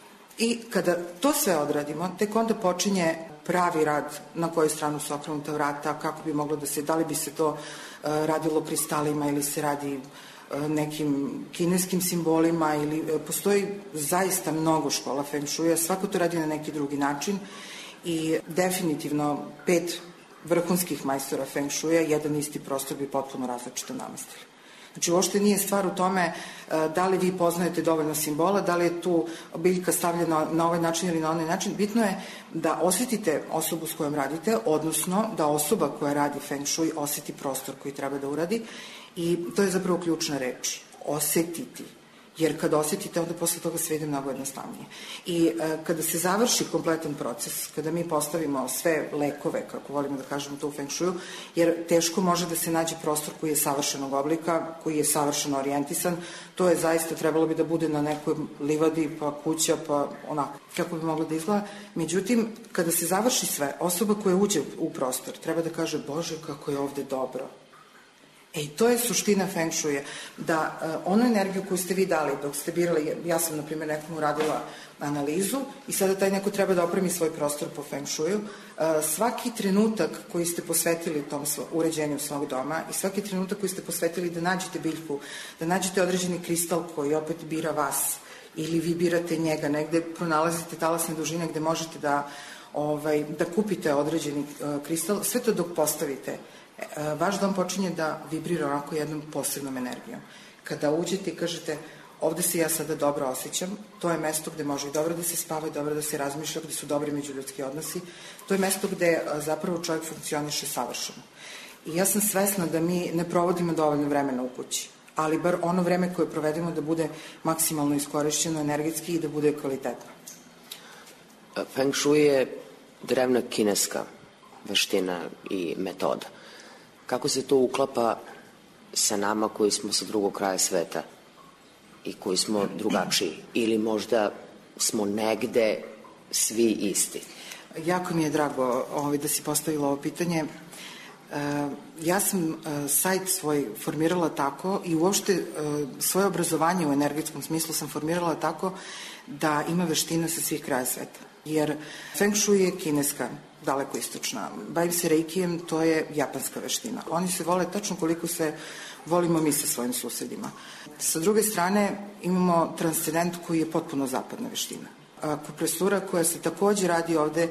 I kada to sve odradimo, tek onda počinje pravi rad na koju stranu su okrenuta vrata, kako bi moglo da se, da li bi se to uh, radilo kristalima ili se radi uh, nekim kineskim simbolima ili uh, postoji zaista mnogo škola Feng Shuia, svako to radi na neki drugi način i definitivno pet vrhunskih majstora Feng Shuia, jedan isti prostor bi potpuno različito namestili. Znači, uopšte nije stvar u tome da li vi poznajete dovoljno simbola, da li je tu biljka stavljena na ovaj način ili na onaj način. Bitno je da osetite osobu s kojom radite, odnosno da osoba koja radi Feng Shui oseti prostor koji treba da uradi i to je zapravo ključna reč. Osetiti. Jer kada osetite, onda posle toga sve ide mnogo jednostavnije. I e, kada se završi kompletan proces, kada mi postavimo sve lekove, kako volimo da kažemo to u Feng Shuiu, jer teško može da se nađe prostor koji je savršenog oblika, koji je savršeno orijentisan, to je zaista trebalo bi da bude na nekoj livadi, pa kuća, pa onako, kako bi moglo da izgleda. Međutim, kada se završi sve, osoba koja uđe u prostor treba da kaže, Bože, kako je ovde dobro. E, i to je suština Feng Shuia, da uh, onu energiju koju ste vi dali dok ste birali, ja sam, na primjer, nekom uradila analizu i sada taj neko treba da opremi svoj prostor po Feng Shuiu, uh, svaki trenutak koji ste posvetili tom svo, uređenju svog doma i svaki trenutak koji ste posvetili da nađete biljku, da nađete određeni kristal koji opet bira vas ili vi birate njega, negde pronalazite talasne dužine gde možete da, ovaj, da kupite određeni uh, kristal, sve to dok postavite, vaš dom počinje da vibrira onako jednom posebnom energijom. Kada uđete i kažete, ovde se ja sada dobro osjećam, to je mesto gde može i dobro da se spava i dobro da se razmišlja, gde su dobri međuljudski odnosi, to je mesto gde zapravo čovjek funkcioniše savršeno. I ja sam svesna da mi ne provodimo dovoljno vremena u kući, ali bar ono vreme koje provedemo da bude maksimalno iskorišćeno energetski i da bude kvalitetno. Feng Shui je drevna kineska veština i metoda. Kako se to uklapa sa nama koji smo sa drugog kraja sveta i koji smo drugačiji? Ili možda smo negde svi isti? Jako mi je drago ovaj, da si postavila ovo pitanje. E, ja sam e, sajt svoj formirala tako i uopšte e, svoje obrazovanje u energetskom smislu sam formirala tako da ima veština sa svih kraja sveta. Jer Feng Shui je kineska, daleko istočna. Bavim se reikijem, to je japanska veština. Oni se vole tačno koliko se volimo mi sa svojim susedima. Sa druge strane, imamo transcendent koji je potpuno zapadna veština. Akupresura koja se takođe radi ovde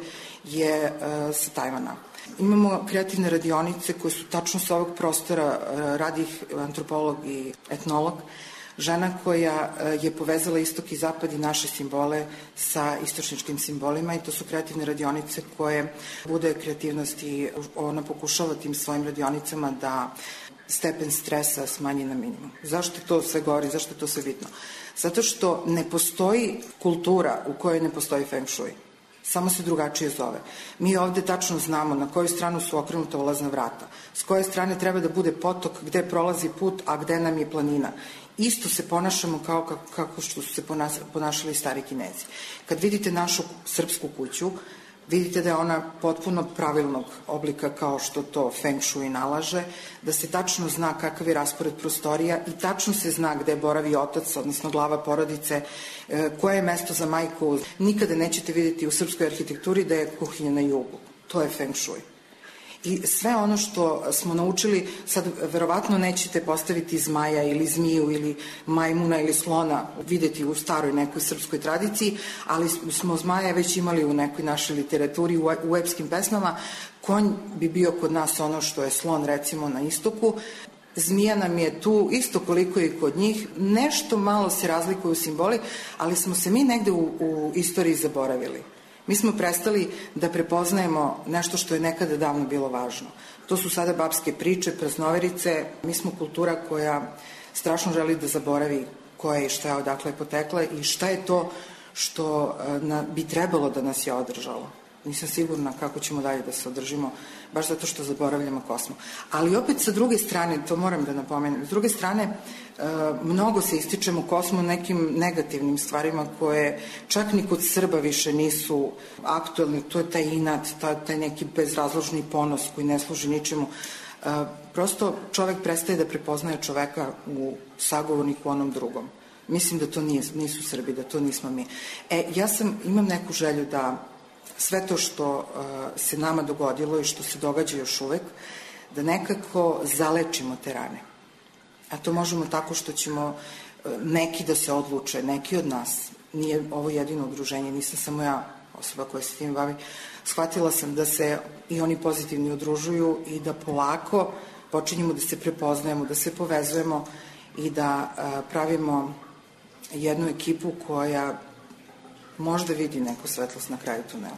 je uh, sa Tajvana. Imamo kreativne radionice koje su tačno sa ovog prostora, uh, radi ih antropolog i etnolog, žena koja je povezala istok i zapad i naše simbole sa istočničkim simbolima i to su kreativne radionice koje bude kreativnost i ona pokušava tim svojim radionicama da stepen stresa smanji na minimum. Zašto to sve govori, zašto je to sve bitno? Zato što ne postoji kultura u kojoj ne postoji Feng Shui. Samo se drugačije zove. Mi ovde tačno znamo na koju stranu su okrenuta ulazna vrata, s koje strane treba da bude potok, gde prolazi put, a gde nam je planina. Isto se ponašamo kao kako, kako što su se ponašali stari Kinezi. Kad vidite našu srpsku kuću, vidite da je ona potpuno pravilnog oblika kao što to Feng Shui nalaže, da se tačno zna kakav je raspored prostorija i tačno se zna gde boravi otac, odnosno glava porodice, koje je mesto za majku. Nikada nećete vidjeti u srpskoj arhitekturi da je kuhinja na jugu. To je Feng Shui. I sve ono što smo naučili, sad verovatno nećete postaviti zmaja ili zmiju ili majmuna ili slona videti u staroj nekoj srpskoj tradiciji, ali smo zmaja već imali u nekoj našoj literaturi, u epskim pesmama. Konj bi bio kod nas ono što je slon recimo na istoku. Zmija nam je tu isto koliko i kod njih. Nešto malo se razlikuju simboli, ali smo se mi negde u, u istoriji zaboravili. Mi smo prestali da prepoznajemo nešto što je nekada davno bilo važno. To su sada babske priče, praznoverice. Mi smo kultura koja strašno želi da zaboravi koja je i šta je odakle je potekla i šta je to što na, bi trebalo da nas je održalo. Nisam sigurna kako ćemo dalje da se održimo, baš zato što zaboravljamo kosmo. Ali opet sa druge strane, to moram da napomenem, s druge strane, mnogo se ističemo kosmo nekim negativnim stvarima koje čak ni kod Srba više nisu aktualni. To je taj inat, taj neki bezrazložni ponos koji ne služi ničemu. Prosto čovek prestaje da prepoznaje čoveka u sagovorniku onom drugom. Mislim da to nije, nisu Srbi, da to nismo mi. E, ja sam, imam neku želju da sve to što uh, se nama dogodilo i što se događa još uvek, da nekako zalečimo te rane. A to možemo tako što ćemo uh, neki da se odluče, neki od nas, nije ovo jedino udruženje, nisam samo ja osoba koja se tim bavi, shvatila sam da se i oni pozitivni udružuju i da polako počinjemo da se prepoznajemo, da se povezujemo i da uh, pravimo jednu ekipu koja možda vidi neku svetlost na kraju tunela.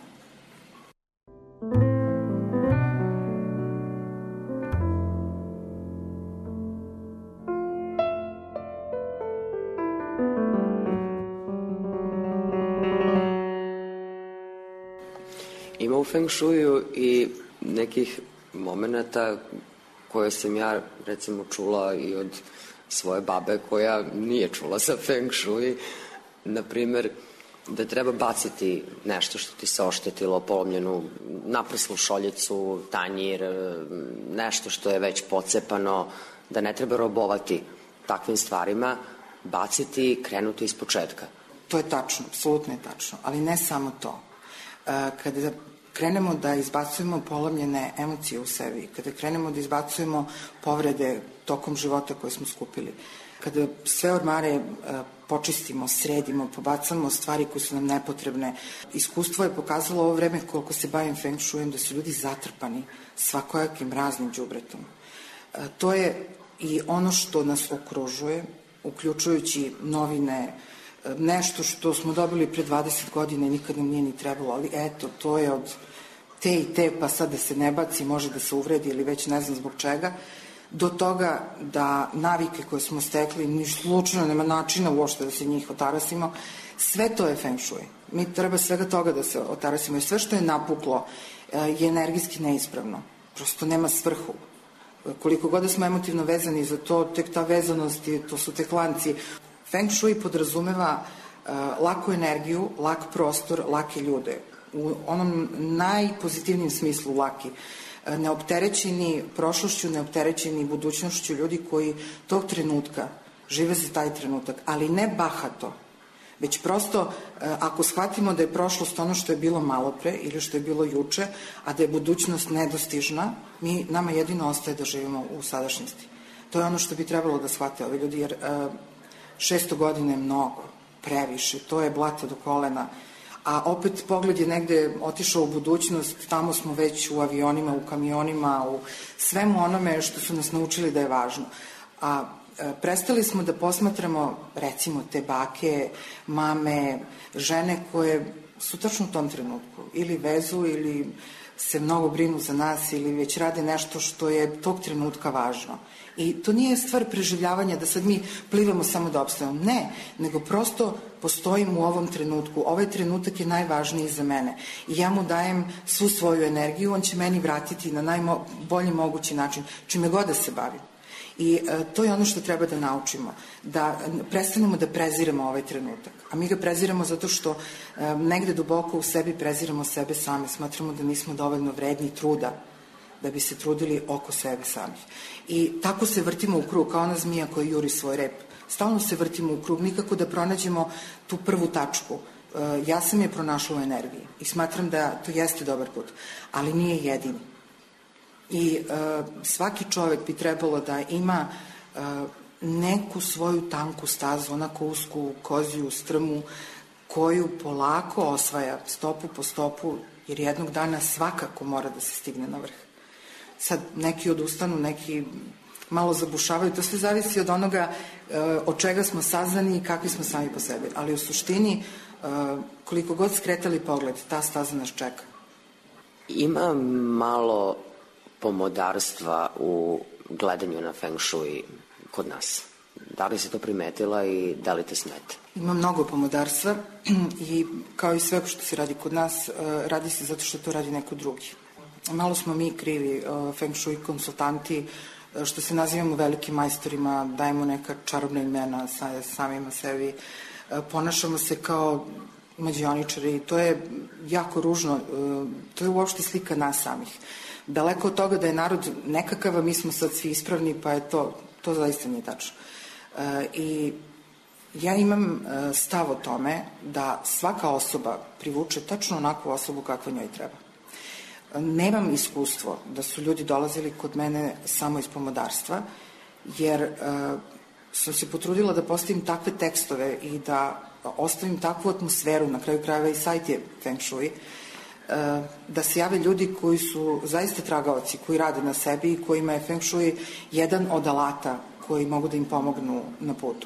Ima u Feng Shuiju i nekih momenta koje sam ja recimo čula i od svoje babe koja nije čula za Feng Shui, na primer da treba baciti nešto što ti se oštetilo, polomljenu naprslu šoljicu, tanjir, nešto što je već pocepano, da ne treba robovati takvim stvarima, baciti i krenuti iz početka. To je tačno, apsolutno je tačno, ali ne samo to. Kada krenemo da izbacujemo polomljene emocije u sebi, kada krenemo da izbacujemo povrede tokom života koje smo skupili, kada sve ormare počistimo, sredimo, pobacamo stvari koje su nam nepotrebne. Iskustvo je pokazalo ovo vreme koliko se bavim Feng Shuijem da su ljudi zatrpani svakojakim raznim đubretom. To je i ono što nas okružuje, uključujući novine, nešto što smo dobili pre dvadeset godina i nikad nam nije ni trebalo, ali eto, to je od te i te, pa sad da se ne baci, može da se uvredi ili već ne znam zbog čega, do toga da navike koje smo stekli, ni slučajno nema načina uopšte da se njih otarasimo, sve to je Feng Shui. Mi treba svega toga da se otarasimo, jer sve što je napuklo je energijski neispravno. Prosto nema svrhu. Koliko god da smo emotivno vezani za to, tek ta vezanost, to su tek lanci. Feng Shui podrazumeva uh, laku energiju, lak prostor, lake ljude. U onom najpozitivnijem smislu laki. Uh, neopterećeni prošlošću, neopterećeni budućnošću ljudi koji tog trenutka žive za taj trenutak, ali ne bahato, već prosto uh, ako shvatimo da je prošlost ono što je bilo malopre ili što je bilo juče, a da je budućnost nedostižna, mi, nama jedino ostaje da živimo u sadašnjosti. To je ono što bi trebalo da shvate ovi ljudi, jer uh, šesto godina je mnogo, previše, to je blata do kolena, a opet pogled je negde otišao u budućnost, tamo smo već u avionima, u kamionima, u svemu onome što su nas naučili da je važno. A e, prestali smo da posmatramo, recimo, te bake, mame, žene koje su tačno u tom trenutku ili vezu ili se mnogo brinu za nas ili već rade nešto što je tog trenutka važno. I to nije stvar preživljavanja da sad mi plivamo samo da opstavimo. Ne, nego prosto postojim u ovom trenutku. Ovaj trenutak je najvažniji za mene. I ja mu dajem svu svoju energiju, on će meni vratiti na najbolji mogući način, čime god da se bavim. I e, to je ono što treba da naučimo, da prestanemo da preziramo ovaj trenutak. A mi ga preziramo zato što e, negde duboko u sebi preziramo sebe same, smatramo da nismo dovoljno vredni truda da bi se trudili oko sebe samih. I tako se vrtimo u krug, kao ona zmija koja juri svoj rep. Stalno se vrtimo u krug, nikako da pronađemo tu prvu tačku. E, ja sam je pronašla u energiji i smatram da to jeste dobar put, ali nije jedini. I uh, svaki čovek bi trebalo da ima uh, neku svoju tanku stazu, onako usku, koziju, strmu, koju polako osvaja, stopu po stopu, jer jednog dana svakako mora da se stigne na vrh. Sad, neki odustanu, neki malo zabušavaju, to sve zavisi od onoga uh, od čega smo saznani i kakvi smo sami po sebi. Ali u suštini, uh, koliko god skretali pogled, ta staza nas čeka. Ima malo pomodarstva u gledanju na Feng Shui kod nas. Da li se to primetila i da li te smete? Ima mnogo pomodarstva i kao i sve što se radi kod nas, radi se zato što to radi neko drugi. Malo smo mi krivi, Feng Shui konsultanti, što se nazivamo velikim majstorima, dajemo neka čarobna imena samima sebi, ponašamo se kao mađioničari i to je jako ružno, to je uopšte slika nas samih. Daleko od toga da je narod nekakav, a mi smo sad svi ispravni, pa je to, to zaista nije tačno. E, I Ja imam stav o tome da svaka osoba privuče tačno onakvu osobu kakva njoj treba. Nemam iskustvo da su ljudi dolazili kod mene samo iz pomodarstva, jer sam se potrudila da postavim takve tekstove i da ostavim takvu atmosferu, na kraju krajeva i sajt je Feng Shui, da se jave ljudi koji su zaista tragaoci, koji rade na sebi i kojima je Feng Shui jedan od alata koji mogu da im pomognu na putu.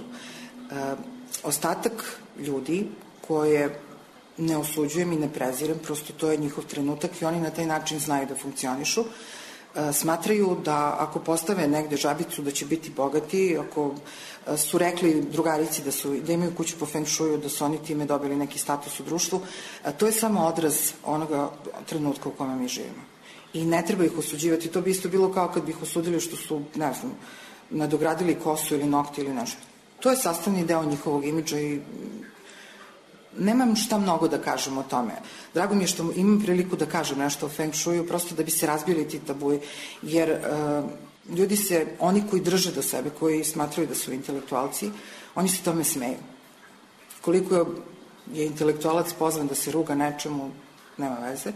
Ostatak ljudi koje ne osuđujem i ne prezirem, prosto to je njihov trenutak i oni na taj način znaju da funkcionišu, smatraju da ako postave negde žabicu da će biti bogati, ako su rekli drugarici da, su, da imaju kuću po Feng Shuiu, da su oni time dobili neki status u društvu, to je samo odraz onoga trenutka u kome mi živimo. I ne treba ih osuđivati, to bi isto bilo kao kad bih osudili što su, ne znam, nadogradili kosu ili nokti ili nešto. To je sastavni deo njihovog imidža i nemam šta mnogo da kažem o tome. Drago mi je što imam priliku da kažem nešto o Feng Shuiu, prosto da bi se razbili ti tabuji, jer uh, ljudi se, oni koji drže do sebe, koji smatraju da su intelektualci, oni se tome smeju. Koliko je intelektualac pozvan da se ruga nečemu, nema veze,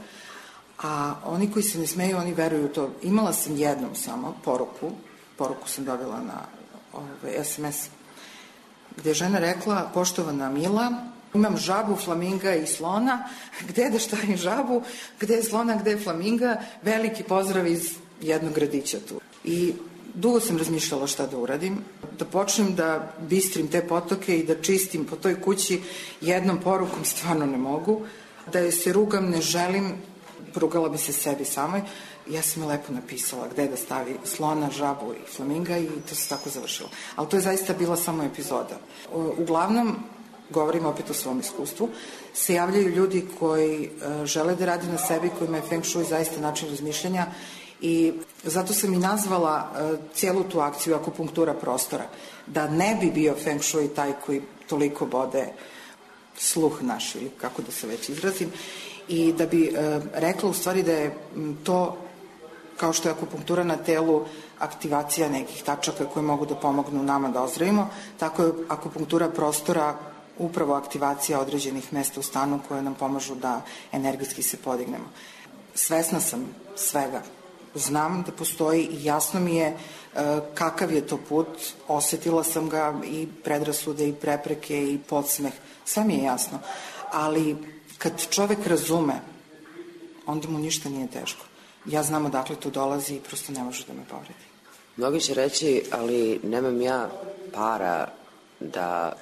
a oni koji se ne smeju, oni veruju u to. Imala sam jednom samo poruku, poruku sam dobila na ovaj, es em es, gde je žena rekla, poštovana Mila, imam žabu, flaminga i slona, gde da stavim žabu, gde je slona, gde je flaminga, veliki pozdrav iz jednog gradića tu. I dugo sam razmišljala šta da uradim, da počnem da bistrim te potoke i da čistim po toj kući jednom porukom, stvarno ne mogu, da je se rugam, ne želim, rugala bi se sebi samoj, ja sam je lepo napisala gde da stavi slona, žabu i flaminga i to se tako završilo. Ali to je zaista bila samo epizoda. Uglavnom, govorim opet o svom iskustvu, se javljaju ljudi koji uh, žele da radi na sebi, kojima je Feng Shui zaista način razmišljanja i zato sam i nazvala uh, cijelu tu akciju akupunktura prostora, da ne bi bio Feng Shui taj koji toliko bode sluh naš, ili kako da se već izrazim, i da bi uh, rekla u stvari da je m, to, kao što je akupunktura na telu, aktivacija nekih tačaka koje mogu da pomognu nama da ozdravimo, tako je akupunktura prostora upravo aktivacija određenih mesta u stanu koje nam pomažu da energetski se podignemo. Svesna sam svega. Znam da postoji i jasno mi je uh, kakav je to put. Osetila sam ga i predrasude i prepreke i podsmeh. Sve mi je jasno. Ali kad čovek razume, onda mu ništa nije teško. Ja znam odakle to dolazi i prosto ne može da me povredi. Mnogi će reći, ali nemam ja para da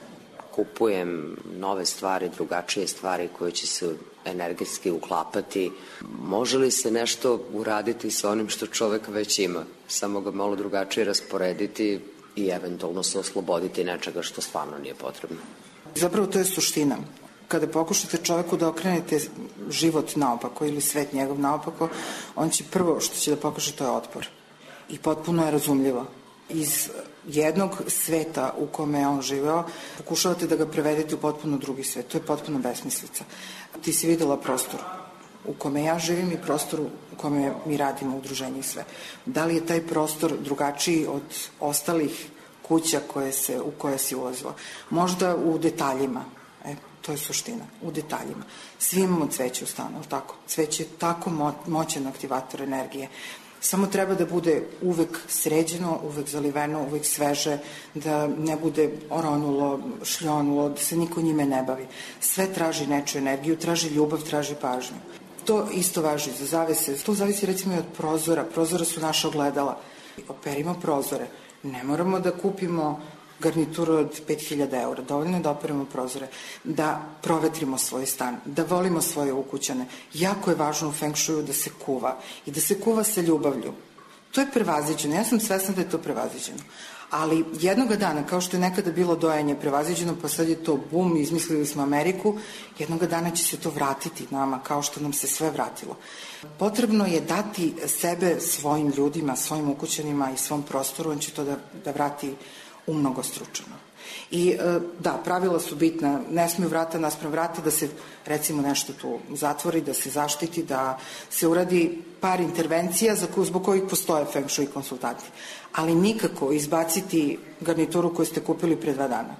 kupujem nove stvari, drugačije stvari koje će se energetski uklapati. Može li se nešto uraditi sa onim što čovek već ima? Samo ga malo drugačije rasporediti i eventualno se osloboditi nečega što stvarno nije potrebno. Zapravo to je suština. Kada pokušate čoveku da okrenete život naopako ili svet njegov naopako, on će prvo što će da pokaže to je otpor. I potpuno je razumljivo. Iz jednog sveta u kome je on živeo, pokušavate da ga prevedete u potpuno drugi svet. To je potpuno besmislica. Ti si videla prostor u kome ja živim i prostor u kome mi radimo udruženje i sve. Da li je taj prostor drugačiji od ostalih kuća koje se, u koje si ulazila? Možda u detaljima. E, to je suština. U detaljima. Svi imamo cveće u stanu, tako? Cveće je tako mo moćan aktivator energije. Samo treba da bude uvek sređeno, uvek zaliveno, uvek sveže, da ne bude oronulo, šljonulo, da se niko njime ne bavi. Sve traži nečiju energiju, traži ljubav, traži pažnju. To isto važi za zavese. To zavisi recimo i od prozora. Prozora su naša ogledala. Operimo prozore. Ne moramo da kupimo garnituru od pet hiljada eura. Dovoljno je da operimo prozore, da provetrimo svoj stan, da volimo svoje ukućane. Jako je važno u Feng Shuiu da se kuva i da se kuva sa ljubavlju. To je prevaziđeno. Ja sam svesna da je to prevaziđeno. Ali jednoga dana, kao što je nekada bilo dojenje prevaziđeno, pa sad je to bum, izmislili smo Ameriku, jednoga dana će se to vratiti nama, kao što nam se sve vratilo. Potrebno je dati sebe svojim ljudima, svojim ukućanima i svom prostoru, on će to da, da vrati umnogostručeno. I da, pravila su bitna, ne smiju vrata naspram vrata, da se recimo nešto tu zatvori, da se zaštiti, da se uradi par intervencija za koju, zbog kojih postoje Feng Shui konsultanti. Ali nikako izbaciti garnituru koju ste kupili pre dva dana.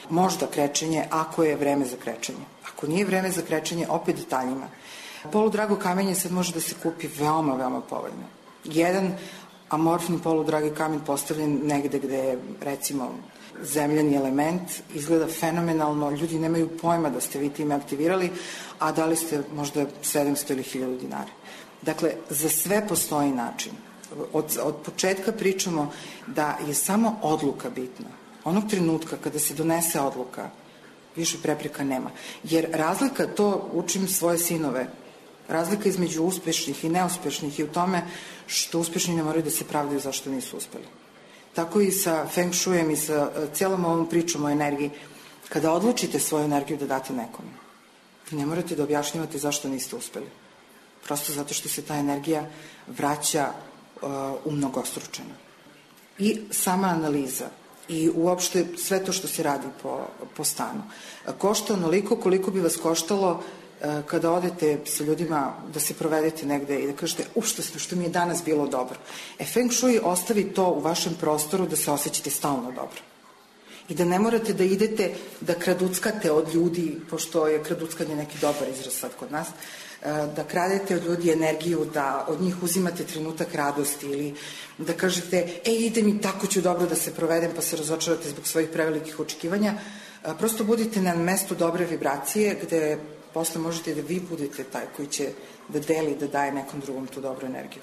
Možda krečenje, ako je vreme za krečenje. Ako nije vreme za krečenje, opet detaljima. Poludrago kamenje sad može da se kupi veoma, veoma povoljno. Jedan amorfni poludragi kamen postavljen negde gde je, recimo, zemljani element, izgleda fenomenalno, ljudi nemaju pojma da ste vi time aktivirali, a dali ste možda sedamsto ili hiljadu dinara. Dakle, za sve postoji način. Od, od početka pričamo da je samo odluka bitna. Onog trenutka kada se donese odluka, više prepreka nema. Jer razlika, to učim svoje sinove, razlika između uspešnih i neuspešnih je u tome što uspešni ne moraju da se pravdaju zašto nisu uspeli. Tako i sa Feng Shuijem i sa cijelom ovom pričom o energiji. Kada odlučite svoju energiju da date nekome, vi ne morate da objašnjavate zašto niste uspeli. Prosto zato što se ta energija vraća uh, umnogostručena. I sama analiza i uopšte sve to što se radi po, po stanu košta onoliko koliko bi vas koštalo kada odete sa ljudima da se provedete negde i da kažete u što, što mi je danas bilo dobro. E, Feng Shui ostavi to u vašem prostoru da se osjećate stalno dobro. I da ne morate da idete da kraduckate od ljudi, pošto je kraduckanje neki dobar izraz sad kod nas, da kradete od ljudi energiju, da od njih uzimate trenutak radosti ili da kažete, e, ide mi, tako ću dobro da se provedem, pa se razočarate zbog svojih prevelikih očekivanja. Prosto budite na mestu dobre vibracije gde posle možete da vi budete taj koji će da deli, da daje nekom drugom tu dobru energiju.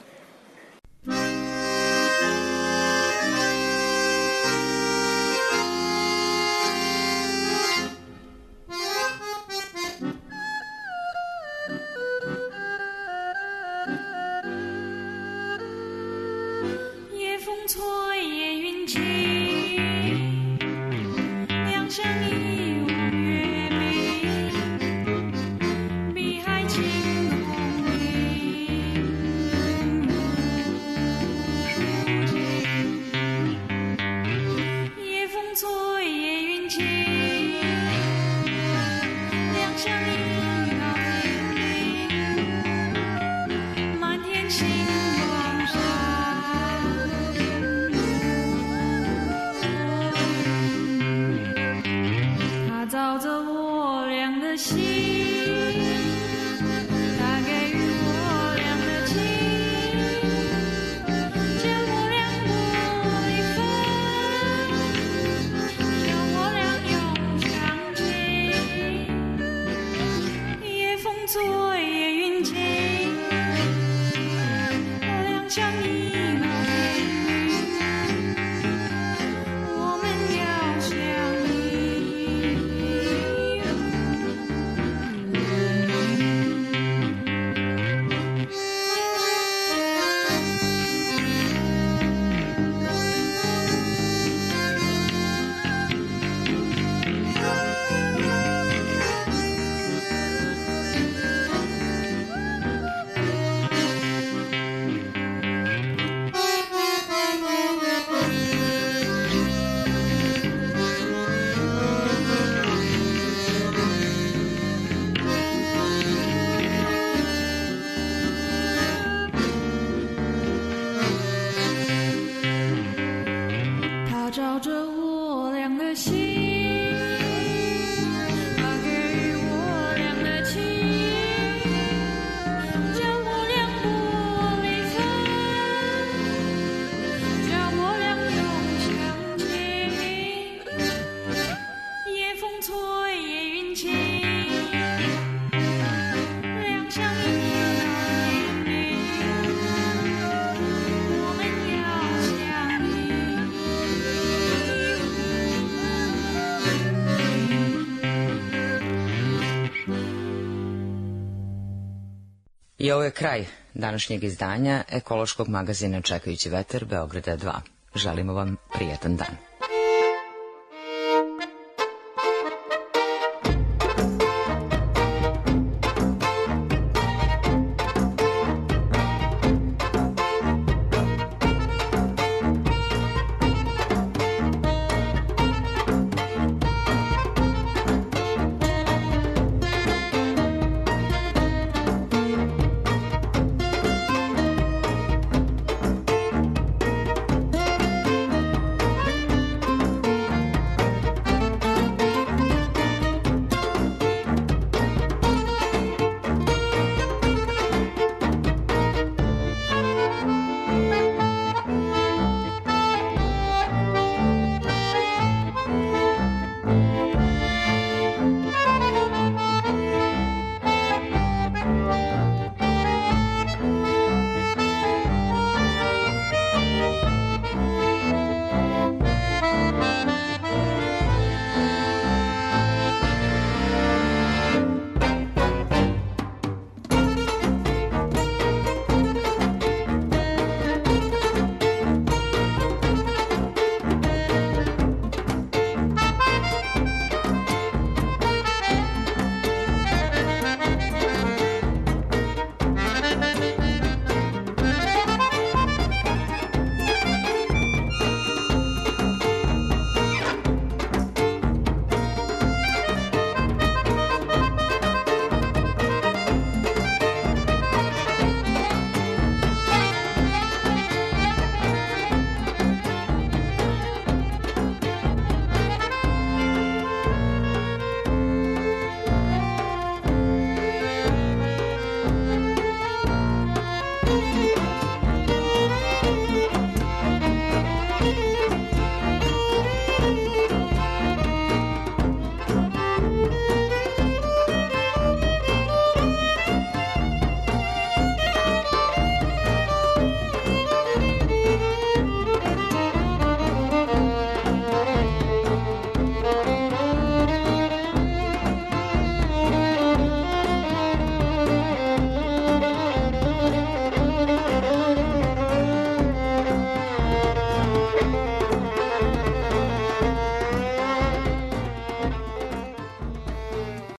I ovo je kraj današnjeg izdanja ekološkog magazina Čekajući vetar Beograda dva. Želimo vam prijetan dan.